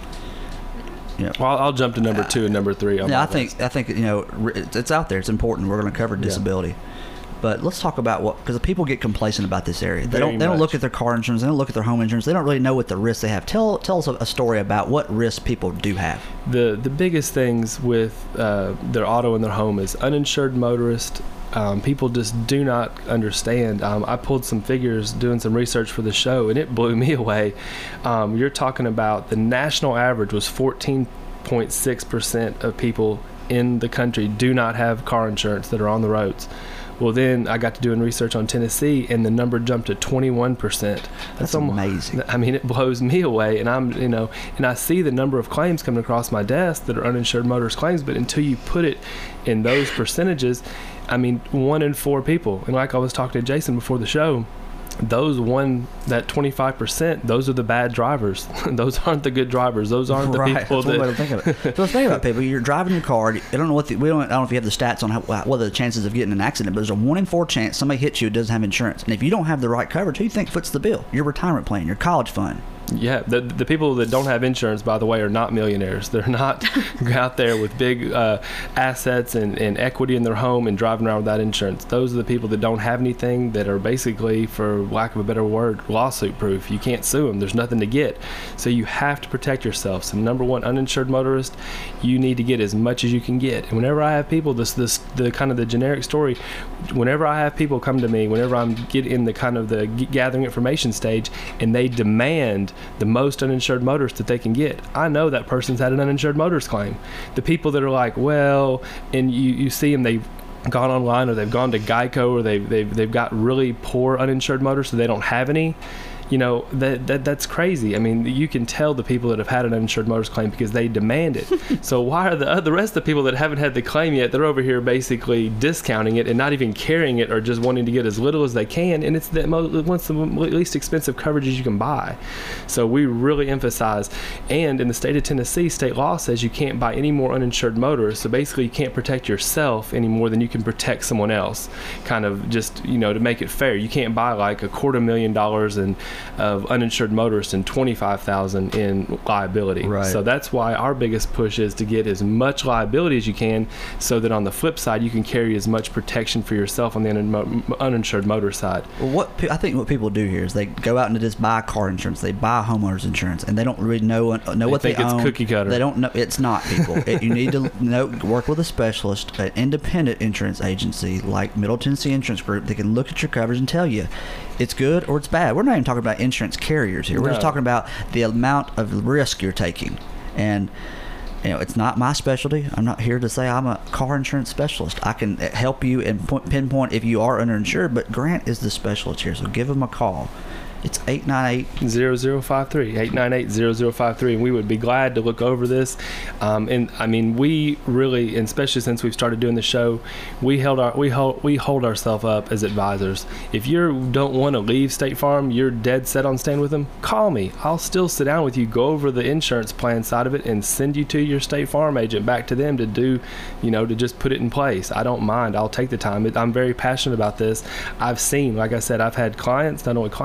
you know, Well, I'll jump to number two and number three. on yeah, my I think list. I think you know ri- it's it's out there. It's important. We're going to cover disability. But let's talk about what, because people get complacent about this area. They Very don't. They don't much. look at their car insurance. They don't look at their home insurance. They don't really know what the risks they have. Tell tell us a, a story about what risks people do have. The the biggest things with uh, their auto and their home is uninsured motorist. Um, people just do not understand. Um, I pulled some figures doing some research for the show, and it blew me away. Um, you're talking about the national average was fourteen point six percent of people in the country do not have car insurance that are on the roads. Well, then I got to doing research on Tennessee, and the number jumped to twenty-one percent. That's amazing. I mean, it blows me away, and I'm, you know, and I see the number of claims coming across my desk that are uninsured motorist claims, but until you put it in those percentages, I mean, one in four people, and like I was talking to Jason before the show, those one, that twenty-five percent, those are the bad drivers. Those aren't the good drivers. Those aren't the right. people That's one way that... to think of it. So let's think about people. You're driving your car. I don't know what the, we don't. I don't know if you have the stats on how, what are the chances of getting in an accident, but there's a one in four chance somebody hits you who doesn't have insurance. And if you don't have the right coverage, who do you think foots the bill? Your retirement plan, your college fund. Yeah, the the people that don't have insurance, by the way, are not millionaires. They're not out there with big uh, assets and, and equity in their home and driving around without insurance. Those are the people that don't have anything, that are basically, for lack of a better word, lawsuit proof. You can't sue them. There's nothing to get. So you have to protect yourself. So number one, uninsured motorist, you need to get as much as you can get. And whenever I have people, this this the kind of the generic story, whenever I have people come to me, whenever I'm get in the kind of the gathering information stage, and they demand the most uninsured motorist that they can get, I know that person's had an uninsured motorist claim. The people that are like, well, and you, you see them, they've gone online or they've gone to Geico or they've, they've, they've got really poor uninsured motorists so they don't have any. You know, that, that that's crazy. I mean, you can tell the people that have had an uninsured motorist claim because they demand it. So why are the uh, the rest of the people that haven't had the claim yet, they're over here basically discounting it and not even carrying it, or just wanting to get as little as they can, and it's the most, one of the least expensive coverages you can buy. So we really emphasize, and in the state of Tennessee, state law says you can't buy any more uninsured motorists. So basically you can't protect yourself any more than you can protect someone else, kind of just, you know, to make it fair. You can't buy like a quarter million dollars and of uninsured motorists and twenty-five thousand in liability. Right. So that's why our biggest push is to get as much liability as you can, so that on the flip side you can carry as much protection for yourself on the un- uninsured motor side. Well, what pe- I think what people do here is they go out and they just buy car insurance, they buy homeowners insurance, and they don't really know know they what think they it's own. cookie cutter. They don't know. It's not, people. it, you need to know, work with a specialist, an independent insurance agency like Middle Tennessee Insurance Group. They can look at your coverage and tell you it's good or it's bad. We're not even talking about insurance carriers here. We're No. just talking about the amount of risk you're taking. And you know, it's not my specialty. I'm not here to say I'm a car insurance specialist. I can help you and point, pinpoint if you are underinsured, but Grant is the specialist here, so give him a call. It's eight nine eight zero zero five three, eight nine eight, zero zero five three, and we would be glad to look over this. Um, and I mean, we really, and especially since we've started doing the show, we held our we hold we hold ourselves up as advisors. If you don't want to leave State Farm, you're dead set on staying with them, call me. I'll still sit down with you, go over the insurance plan side of it, and send you to your State Farm agent, back to them to do, you know, to just put it in place. I don't mind. I'll take the time. I'm very passionate about this. I've seen, like I said, I've had clients, not only clients, but I've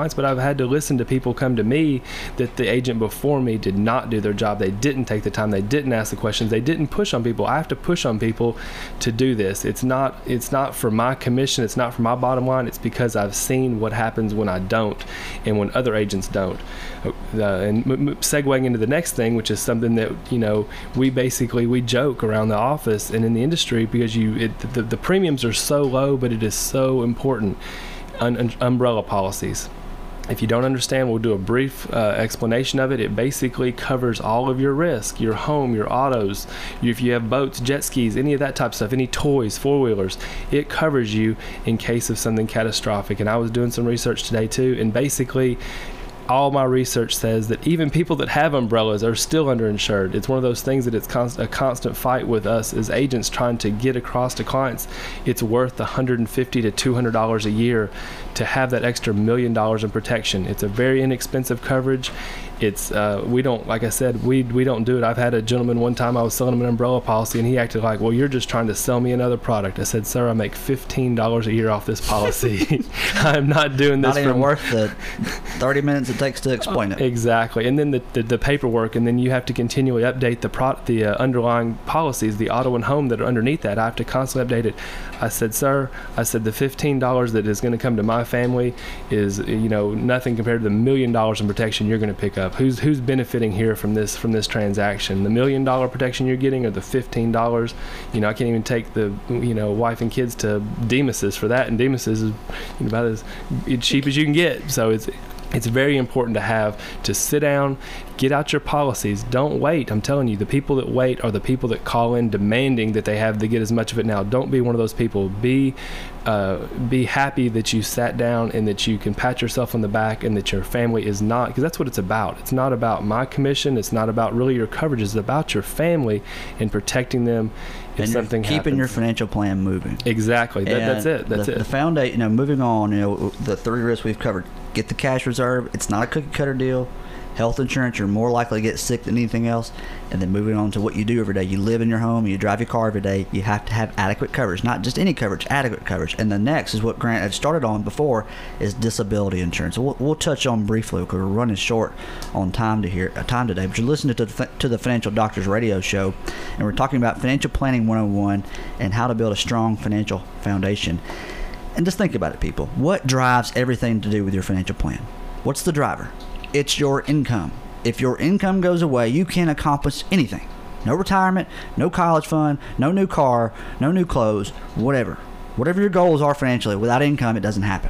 had to listen to people come to me that the agent before me did not do their job. They didn't take the time. They didn't ask the questions. They didn't push on people. I have to push on people to do this. It's not it's not for my commission. It's not for my bottom line. It's because I've seen what happens when I don't and when other agents don't. Uh, and m- m- segueing into the next thing, which is something that, you know, we basically, we joke around the office and in the industry because you it, the, the premiums are so low, but it is so important. Un- un- umbrella policies. If you don't understand, we'll do a brief uh, explanation of it. It basically covers all of your risk, your home, your autos, if you have boats, jet skis, any of that type of stuff, any toys, four-wheelers. It covers you in case of something catastrophic. And I was doing some research today too, and basically all my research says that even people that have umbrellas are still underinsured. It's one of those things that it's const- a constant fight with us as agents trying to get across to clients. It's worth one hundred fifty to two hundred dollars a year to have that extra million dollars in protection. It's a very inexpensive coverage. It's uh, we don't, like I said, we we don't do it. I've had a gentleman one time, I was selling him an umbrella policy, and he acted like, well, you're just trying to sell me another product. I said, sir, I make fifteen dollars a year off this policy. I'm not doing this. Not even from... worth the thirty minutes it takes to explain it. Exactly. And then the, the, the paperwork, and then you have to continually update the pro- the uh, underlying policies, the auto and home that are underneath that. I have to constantly update it. I said, sir, I said the fifteen dollars that is going to come to my family is, you know, nothing compared to the million dollars in protection you're going to pick up. Who's who's benefiting here from this from this transaction? The million dollar protection you're getting, or the fifteen dollars? You know, I can't even take the you know wife and kids to Demos's for that, and Demos's is you know, about as cheap as you can get. So it's it's very important to have to sit down, get out your policies. Don't wait. I'm telling you, the people that wait are the people that call in demanding that they have to get as much of it now. Don't be one of those people. Be uh, be happy that you sat down and that you can pat yourself on the back and that your family is not, because that's what it's about. It's not about my commission. It's not about really your coverage. It's about your family and protecting them if and something keeping happens. your financial plan moving. Exactly. That, that's it. That's the, it. The foundation, you know, moving on, you know, the three risks we've covered. Get the cash reserve. It's not a cookie cutter deal. Health insurance, you're more likely to get sick than anything else. And then moving on to what you do every day. You live in your home, you drive your car every day. You have to have adequate coverage, not just any coverage, adequate coverage. And the next is what Grant had started on before, is disability insurance. We'll, we'll touch on briefly because we're running short on time to hear uh, time today. But you're listening to the, to the Financial Doctors Radio Show, and we're talking about Financial Planning one oh one and how to build a strong financial foundation. And just think about it, people. What drives everything to do with your financial plan? What's the driver? It's your income. If your income goes away, you can't accomplish anything. No retirement, no college fund, no new car, no new clothes, whatever. Whatever your goals are financially, without income, it doesn't happen.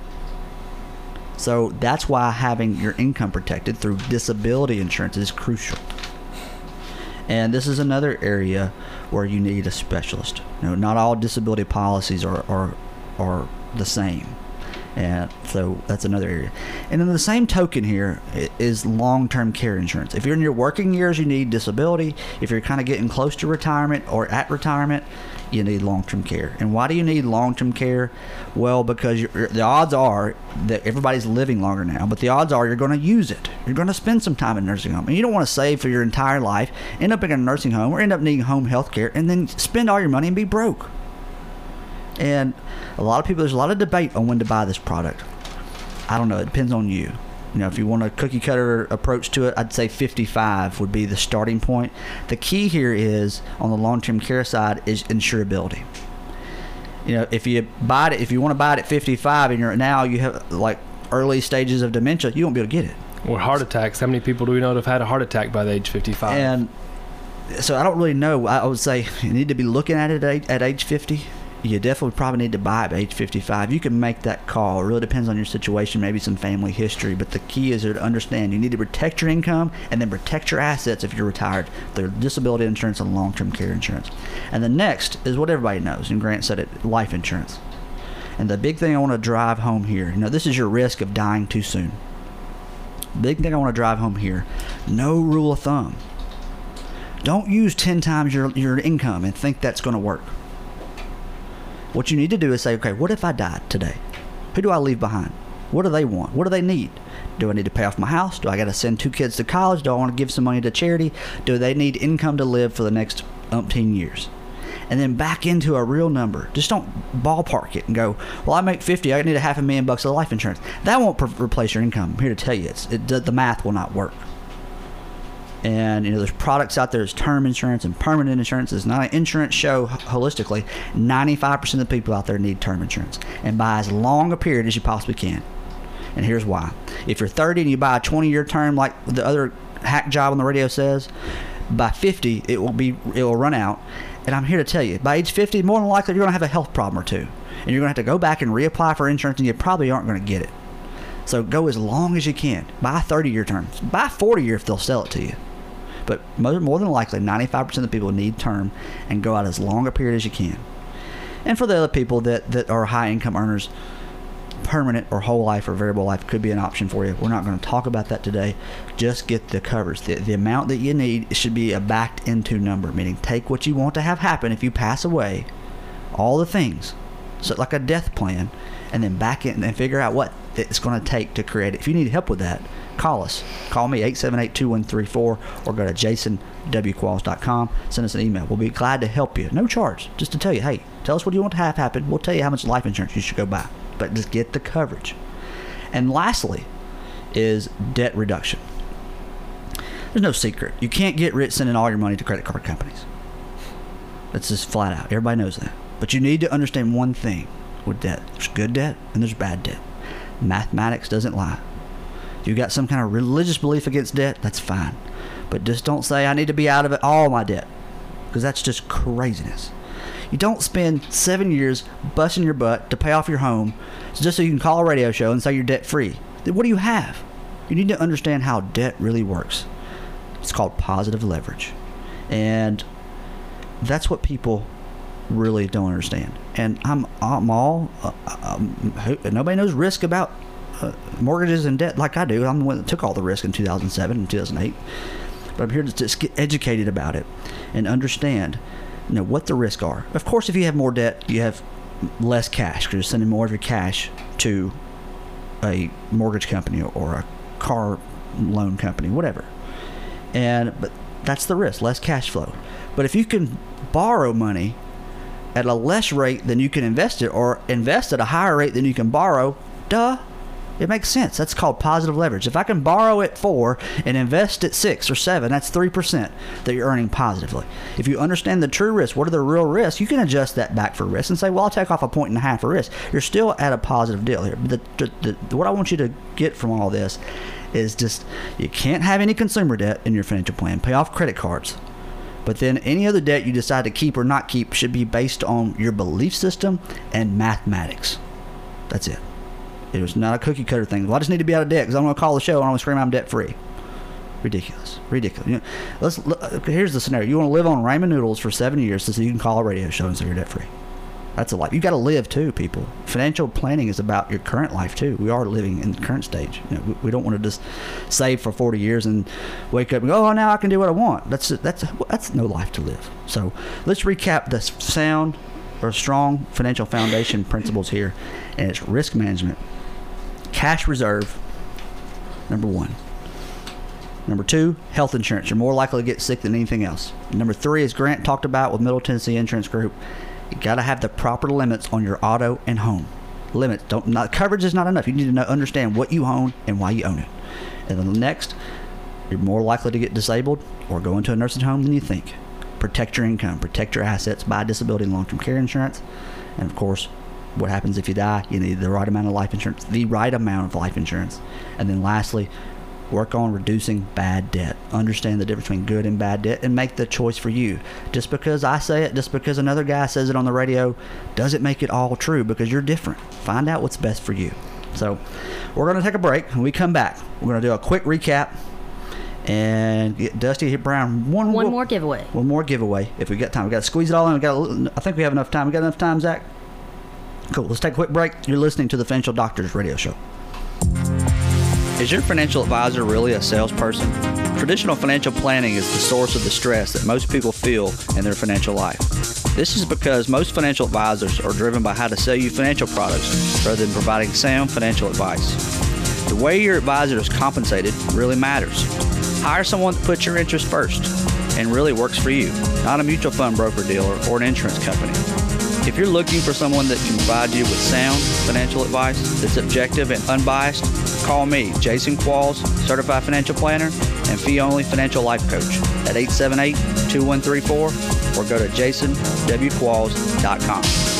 So that's why having your income protected through disability insurance is crucial. And this is another area where you need a specialist. You know, not all disability policies are, are, are the same. And so that's another area. And then the same token here is long-term care insurance. If you're in your working years, you need disability. If you're kind of getting close to retirement or at retirement, you need long-term care. And why do you need long-term care? Well, because you're, the odds are that everybody's living longer now, but the odds are you're going to use it. You're going to spend some time in a nursing home. And you don't want to save for your entire life, end up in a nursing home, or end up needing home health care, and then spend all your money and be broke. And a lot of people, there's a lot of debate on when to buy this product. I don't know. It depends on you. You know, if you want a cookie cutter approach to it, I'd say fifty-five would be the starting point. The key here is, on the long-term care side, is insurability. You know, if you buy it, if you want to buy it at fifty-five and you're now you have like early stages of dementia, you won't be able to get it. Or heart attacks. How many people do we know that have had a heart attack by the age fifty-five? And so I don't really know. I would say you need to be looking at it at age, at age fifty. You definitely probably need to buy it by age fifty-five. You can make that call. It really depends on your situation, maybe some family history. But the key is to understand you need to protect your income and then protect your assets if you're retired. They're disability insurance and long-term care insurance. And the next is what everybody knows, and Grant said it, life insurance. And the big thing I want to drive home here, you know, this is your risk of dying too soon. Big thing I want to drive home here, no rule of thumb. Don't use ten times your, your income and think that's going to work. What you need to do is say, okay, what if I died today? Who do I leave behind? What do they want? What do they need? Do I need to pay off my house? Do I got to send two kids to college? Do I want to give some money to charity? Do they need income to live for the next umpteen years? and then back into a real number. Just don't ballpark it and go, well, I make fifty, I need a half a million bucks of life insurance. That won't pre- replace your income. I'm here to tell you, it's, it, the math will not work. And, you know, there's products out there, there's term insurance and permanent insurance. It's not an insurance show holistically. ninety-five percent of the people out there need term insurance. And buy as long a period as you possibly can. And here's why. If you're thirty and you buy a twenty-year term like the other hack job on the radio says, by fifty, it will be it will run out. And I'm here to tell you, by age fifty, more than likely, you're going to have a health problem or two. And you're going to have to go back and reapply for insurance, and you probably aren't going to get it. So go as long as you can. Buy thirty-year terms. Buy forty-year if they'll sell it to you. But more, more than likely, ninety-five percent of the people need term, and go out as long a period as you can. And for the other people that, that are high-income earners, permanent or whole life or variable life could be an option for you. We're not going to talk about that today. Just get the coverage. The, the amount that you need should be a backed into number, meaning take what you want to have happen if you pass away, all the things, so like a death plan, and then back in and figure out what it's going to take to create it. If you need help with that, call us. Call me, eight seven eight, two one three four, or go to jason w qualls dot com. Send us an email. We'll be glad to help you. No charge. Just to tell you, hey, tell us what you want to have happen. We'll tell you how much life insurance you should go buy. But just get the coverage. And lastly is debt reduction. There's no secret. You can't get rich sending all your money to credit card companies. That's just flat out. Everybody knows that. But you need to understand one thing with debt. There's good debt and there's bad debt. Mathematics doesn't lie. If you've got some kind of religious belief against debt, that's fine. But just don't say, I need to be out of it, all my debt. Because that's just craziness. You don't spend seven years busting your butt to pay off your home just so you can call a radio show and say you're debt-free. Then what do you have? You need to understand how debt really works. It's called positive leverage. And that's what people really don't understand. And I'm, I'm all, uh, um, nobody knows risk about uh, mortgages and debt like I do. I'm the one that took all the risk in two thousand seven and two thousand eight. But I'm here to just get educated about it and understand, you know, what the risks are. Of course, if you have more debt, you have less cash because you're sending more of your cash to a mortgage company or a car loan company, whatever. And but that's the risk, less cash flow. But if you can borrow money at a less rate than you can invest it, or invest at a higher rate than you can borrow, duh, it makes sense. That's called positive leverage. If I can borrow at four and invest at six or seven, that's three percent that you're earning positively. If you understand the true risk, what are the real risks, you can adjust that back for risk and say, well, I'll take off a point and a half for risk. You're still at a positive deal here. But the, the, the, what I want you to get from all this is just, you can't have any consumer debt in your financial plan. Pay off credit cards. But then any other debt you decide to keep or not keep should be based on your belief system and mathematics. That's it. It was not a cookie cutter thing. Well, I just need to be out of debt because I'm going to call the show and I'm going to scream I'm debt free. Ridiculous. Ridiculous. You know, let's look, here's the scenario. You want to live on ramen noodles for seven years so you can call a radio show and say you're debt free. That's a life. You got to live too, people. Financial planning is about your current life too. We are living in the current stage. You know, we, we don't want to just save for forty years and wake up and go, oh, now I can do what I want. That's that's that's no life to live. So let's recap the sound or strong financial foundation principles here, and it's risk management, cash reserve, number one. Number two, health insurance. You're more likely to get sick than anything else. Number three, as Grant talked about with Middle Tennessee Insurance Group, you got to have the proper limits on your auto and home. Limits. Don't not coverage is not enough. You need to know, understand what you own and why you own it. And then the next, you're more likely to get disabled or go into a nursing home than you think. Protect your income. Protect your assets. Buy disability and long-term care insurance. And of course, what happens if you die? You need the right amount of life insurance. The right amount of life insurance. And then lastly, work on reducing bad debt. Understand the difference between good and bad debt and make the choice for you. Just because I say it, just because another guy says it on the radio, doesn't make it all true, because you're different. Find out what's best for you. So we're going to take a break. When we come back, we're going to do a quick recap and get Dusty hit Brown one, One more, more giveaway. One more giveaway if we got time. We got to squeeze it all in. We got. A, I think we have enough time. We got enough time, Zach? Cool. Let's take a quick break. You're listening to the Financial Doctors Radio Show. Is your financial advisor really a salesperson? Traditional financial planning is the source of the stress that most people feel in their financial life. This is because most financial advisors are driven by how to sell you financial products rather than providing sound financial advice. The way your advisor is compensated really matters. Hire someone that puts your interests first. and really works for you, not a mutual fund broker dealer or an insurance company. If you're looking for someone that can provide you with sound financial advice that's objective and unbiased, call me, Jason Qualls, Certified Financial Planner and Fee-Only Financial Life Coach at eight seven eight, two one three four or go to jason w qualls dot com.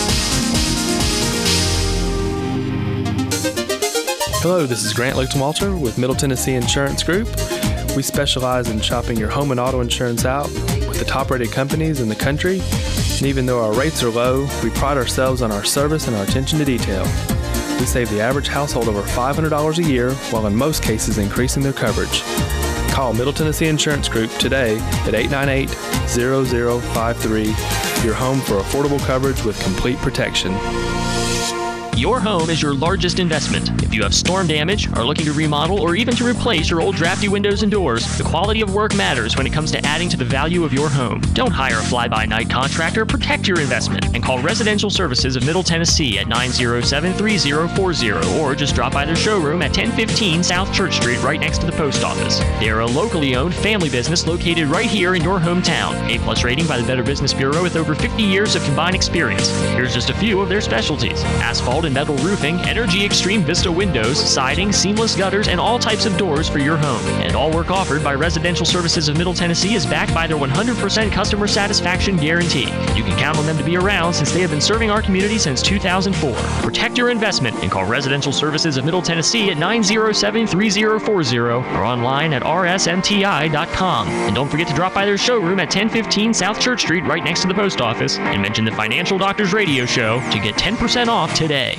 Hello, this is Grant Lichtenwalter with Middle Tennessee Insurance Group. We specialize in shopping your home and auto insurance out with the top-rated companies in the country. And even though our rates are low, we pride ourselves on our service and our attention to detail. We save the average household over five hundred dollars a year, while in most cases increasing their coverage. Call Middle Tennessee Insurance Group today at eight nine eight, zero zero five three, your home for affordable coverage with complete protection. Your home is your largest investment. If you have storm damage, are looking to remodel, or even to replace your old drafty windows and doors, the quality of work matters when it comes to adding to the value of your home. Don't hire a fly-by-night contractor. Protect your investment and call Residential Services of Middle Tennessee at nine zero seven, three zero four zero or just drop by their showroom at ten fifteen South Church Street right next to the post office. They are a locally owned family business located right here in your hometown. A-plus rating by the Better Business Bureau with over fifty years of combined experience. Here's just a few of their specialties: asphalt and metal roofing, Energy Extreme Vista windows, siding, seamless gutters, and all types of doors for your home. And all work offered by Residential Services of Middle Tennessee is backed by their one hundred percent customer satisfaction guarantee. You can count on them to be around since they have been serving our community since two thousand four. Protect your investment and call Residential Services of Middle Tennessee at nine zero seven, three zero four zero or online at r s m t i dot com. And don't forget to drop by their showroom at ten fifteen South Church Street right next to the post office and mention the Financial Doctors Radio Show to get ten percent off today.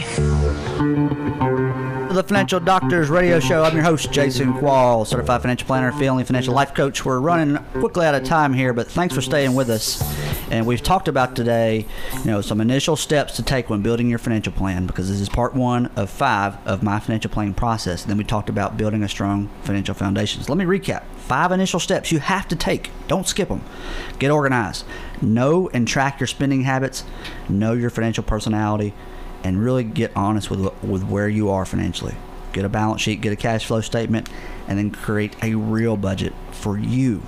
The Financial Doctors Radio Show. I'm your host, Jason Qualls, Certified Financial Planner, Fee-Only Financial Life Coach. We're running quickly out of time here, but thanks for staying with us. And we've talked about today, you know, some initial steps to take when building your financial plan, because this is part one of five of my financial planning process. And then we talked about building a strong financial foundation. So let me recap. Five initial steps you have to take. Don't skip them. Get organized. Know and track your spending habits. Know your financial personality. And really get honest with with where you are financially. Get a balance sheet, get a cash flow statement, and then create a real budget for you.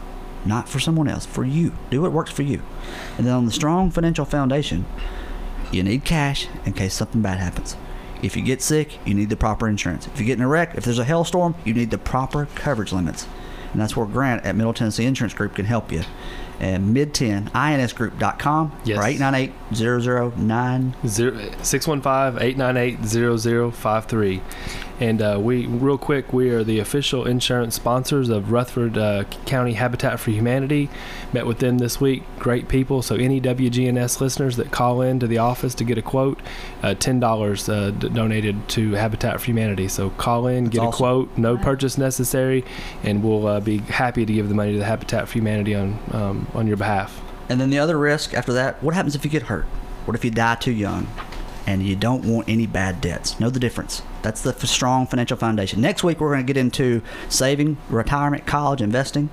Not for someone else, for you. Do what works for you. And then on the strong financial foundation, you need cash in case something bad happens. If you get sick, you need the proper insurance. If you get in a wreck, if there's a hailstorm, you need the proper coverage limits. And that's where Grant at Middle Tennessee Insurance Group can help you. And mid ten, I N S group dot com Yes. or eight nine eight, zero zero nine six one five, eight nine eight, zero zero five three. And uh, we, real quick, we are the official insurance sponsors of Rutherford uh, County Habitat for Humanity. Met with them this week. Great people. So any W G N S listeners that call in to the office to get a quote, uh, ten dollars uh, d- donated to Habitat for Humanity. So call in, That's get awesome. a quote, no purchase necessary, and we'll uh, be happy to give the money to the Habitat for Humanity on um, on your behalf. And then the other risk after that, what happens if you get hurt? What if you die too young? And you don't want any bad debts. Know the difference. That's the f- strong financial foundation. Next week, we're going to get into saving, retirement, college, investing.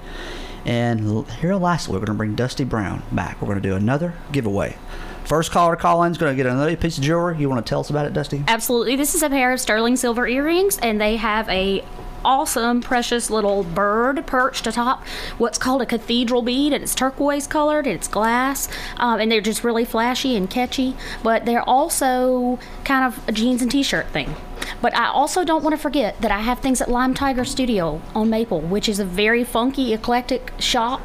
And l- here lastly, we're going to bring Dusty Brown back. We're going to do another giveaway. First caller to call in is going to get another piece of jewelry. You want to tell us about it, Dusty? Absolutely. This is a pair of sterling silver earrings, and they have a awesome, precious little bird perched atop what's called a cathedral bead, and it's turquoise colored, and it's glass, um, and they're just really flashy and catchy, but they're also kind of a jeans and t-shirt thing. But I also don't want to forget that I have things at Lime Tiger Studio on Maple, which is a very funky, eclectic shop.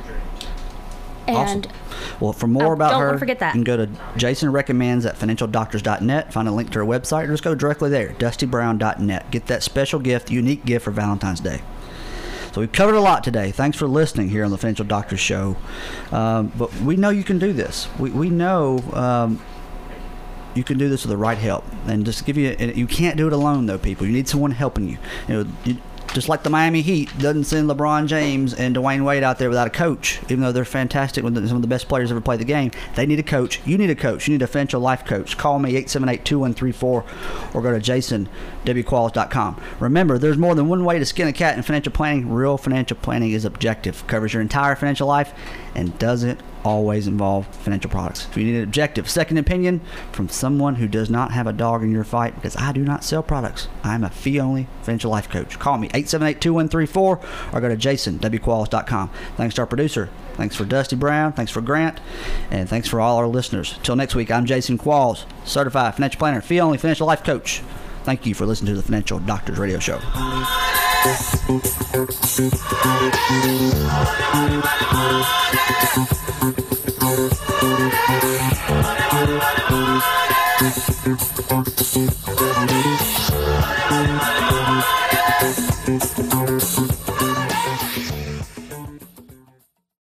And Awesome. Well, for more Oh, about don't her, wanna forget that. you can go to Jason Recommends at financial doctors dot net, find a link to her website, or just go directly there, dusty brown dot net. Get that special gift, unique gift for Valentine's Day. So we've covered a lot today. Thanks for listening here on the Financial Doctors Show. Um, but we know you can do this. We, we know um, you can do this with the right help. And just to give you, and you can't do it alone, though, people. You need someone helping you. You know, you, just like the Miami Heat doesn't send LeBron James and Dwayne Wade out there without a coach, even though they're fantastic, with some of the best players ever played the game. They need a coach. You need a coach. You need a financial life coach. Call me, eight seven eight, two one three four, or go to jason w qualls dot com. Remember, there's more than one way to skin a cat in financial planning. Real financial planning is objective, covers your entire financial life, and doesn't always involve financial products. If you need an objective second opinion from someone who does not have a dog in your fight, because I do not sell products, I'm a fee-only financial life coach. Call me, eight seven eight, two one three four, or go to jason w qualls dot com. Thanks to our producer. Thanks for Dusty Brown. Thanks for Grant. And thanks for all our listeners. Till next week, I'm Jason Qualls, certified financial planner, fee-only financial life coach. Thank you for listening to the Financial Doctors Radio Show. Thank you.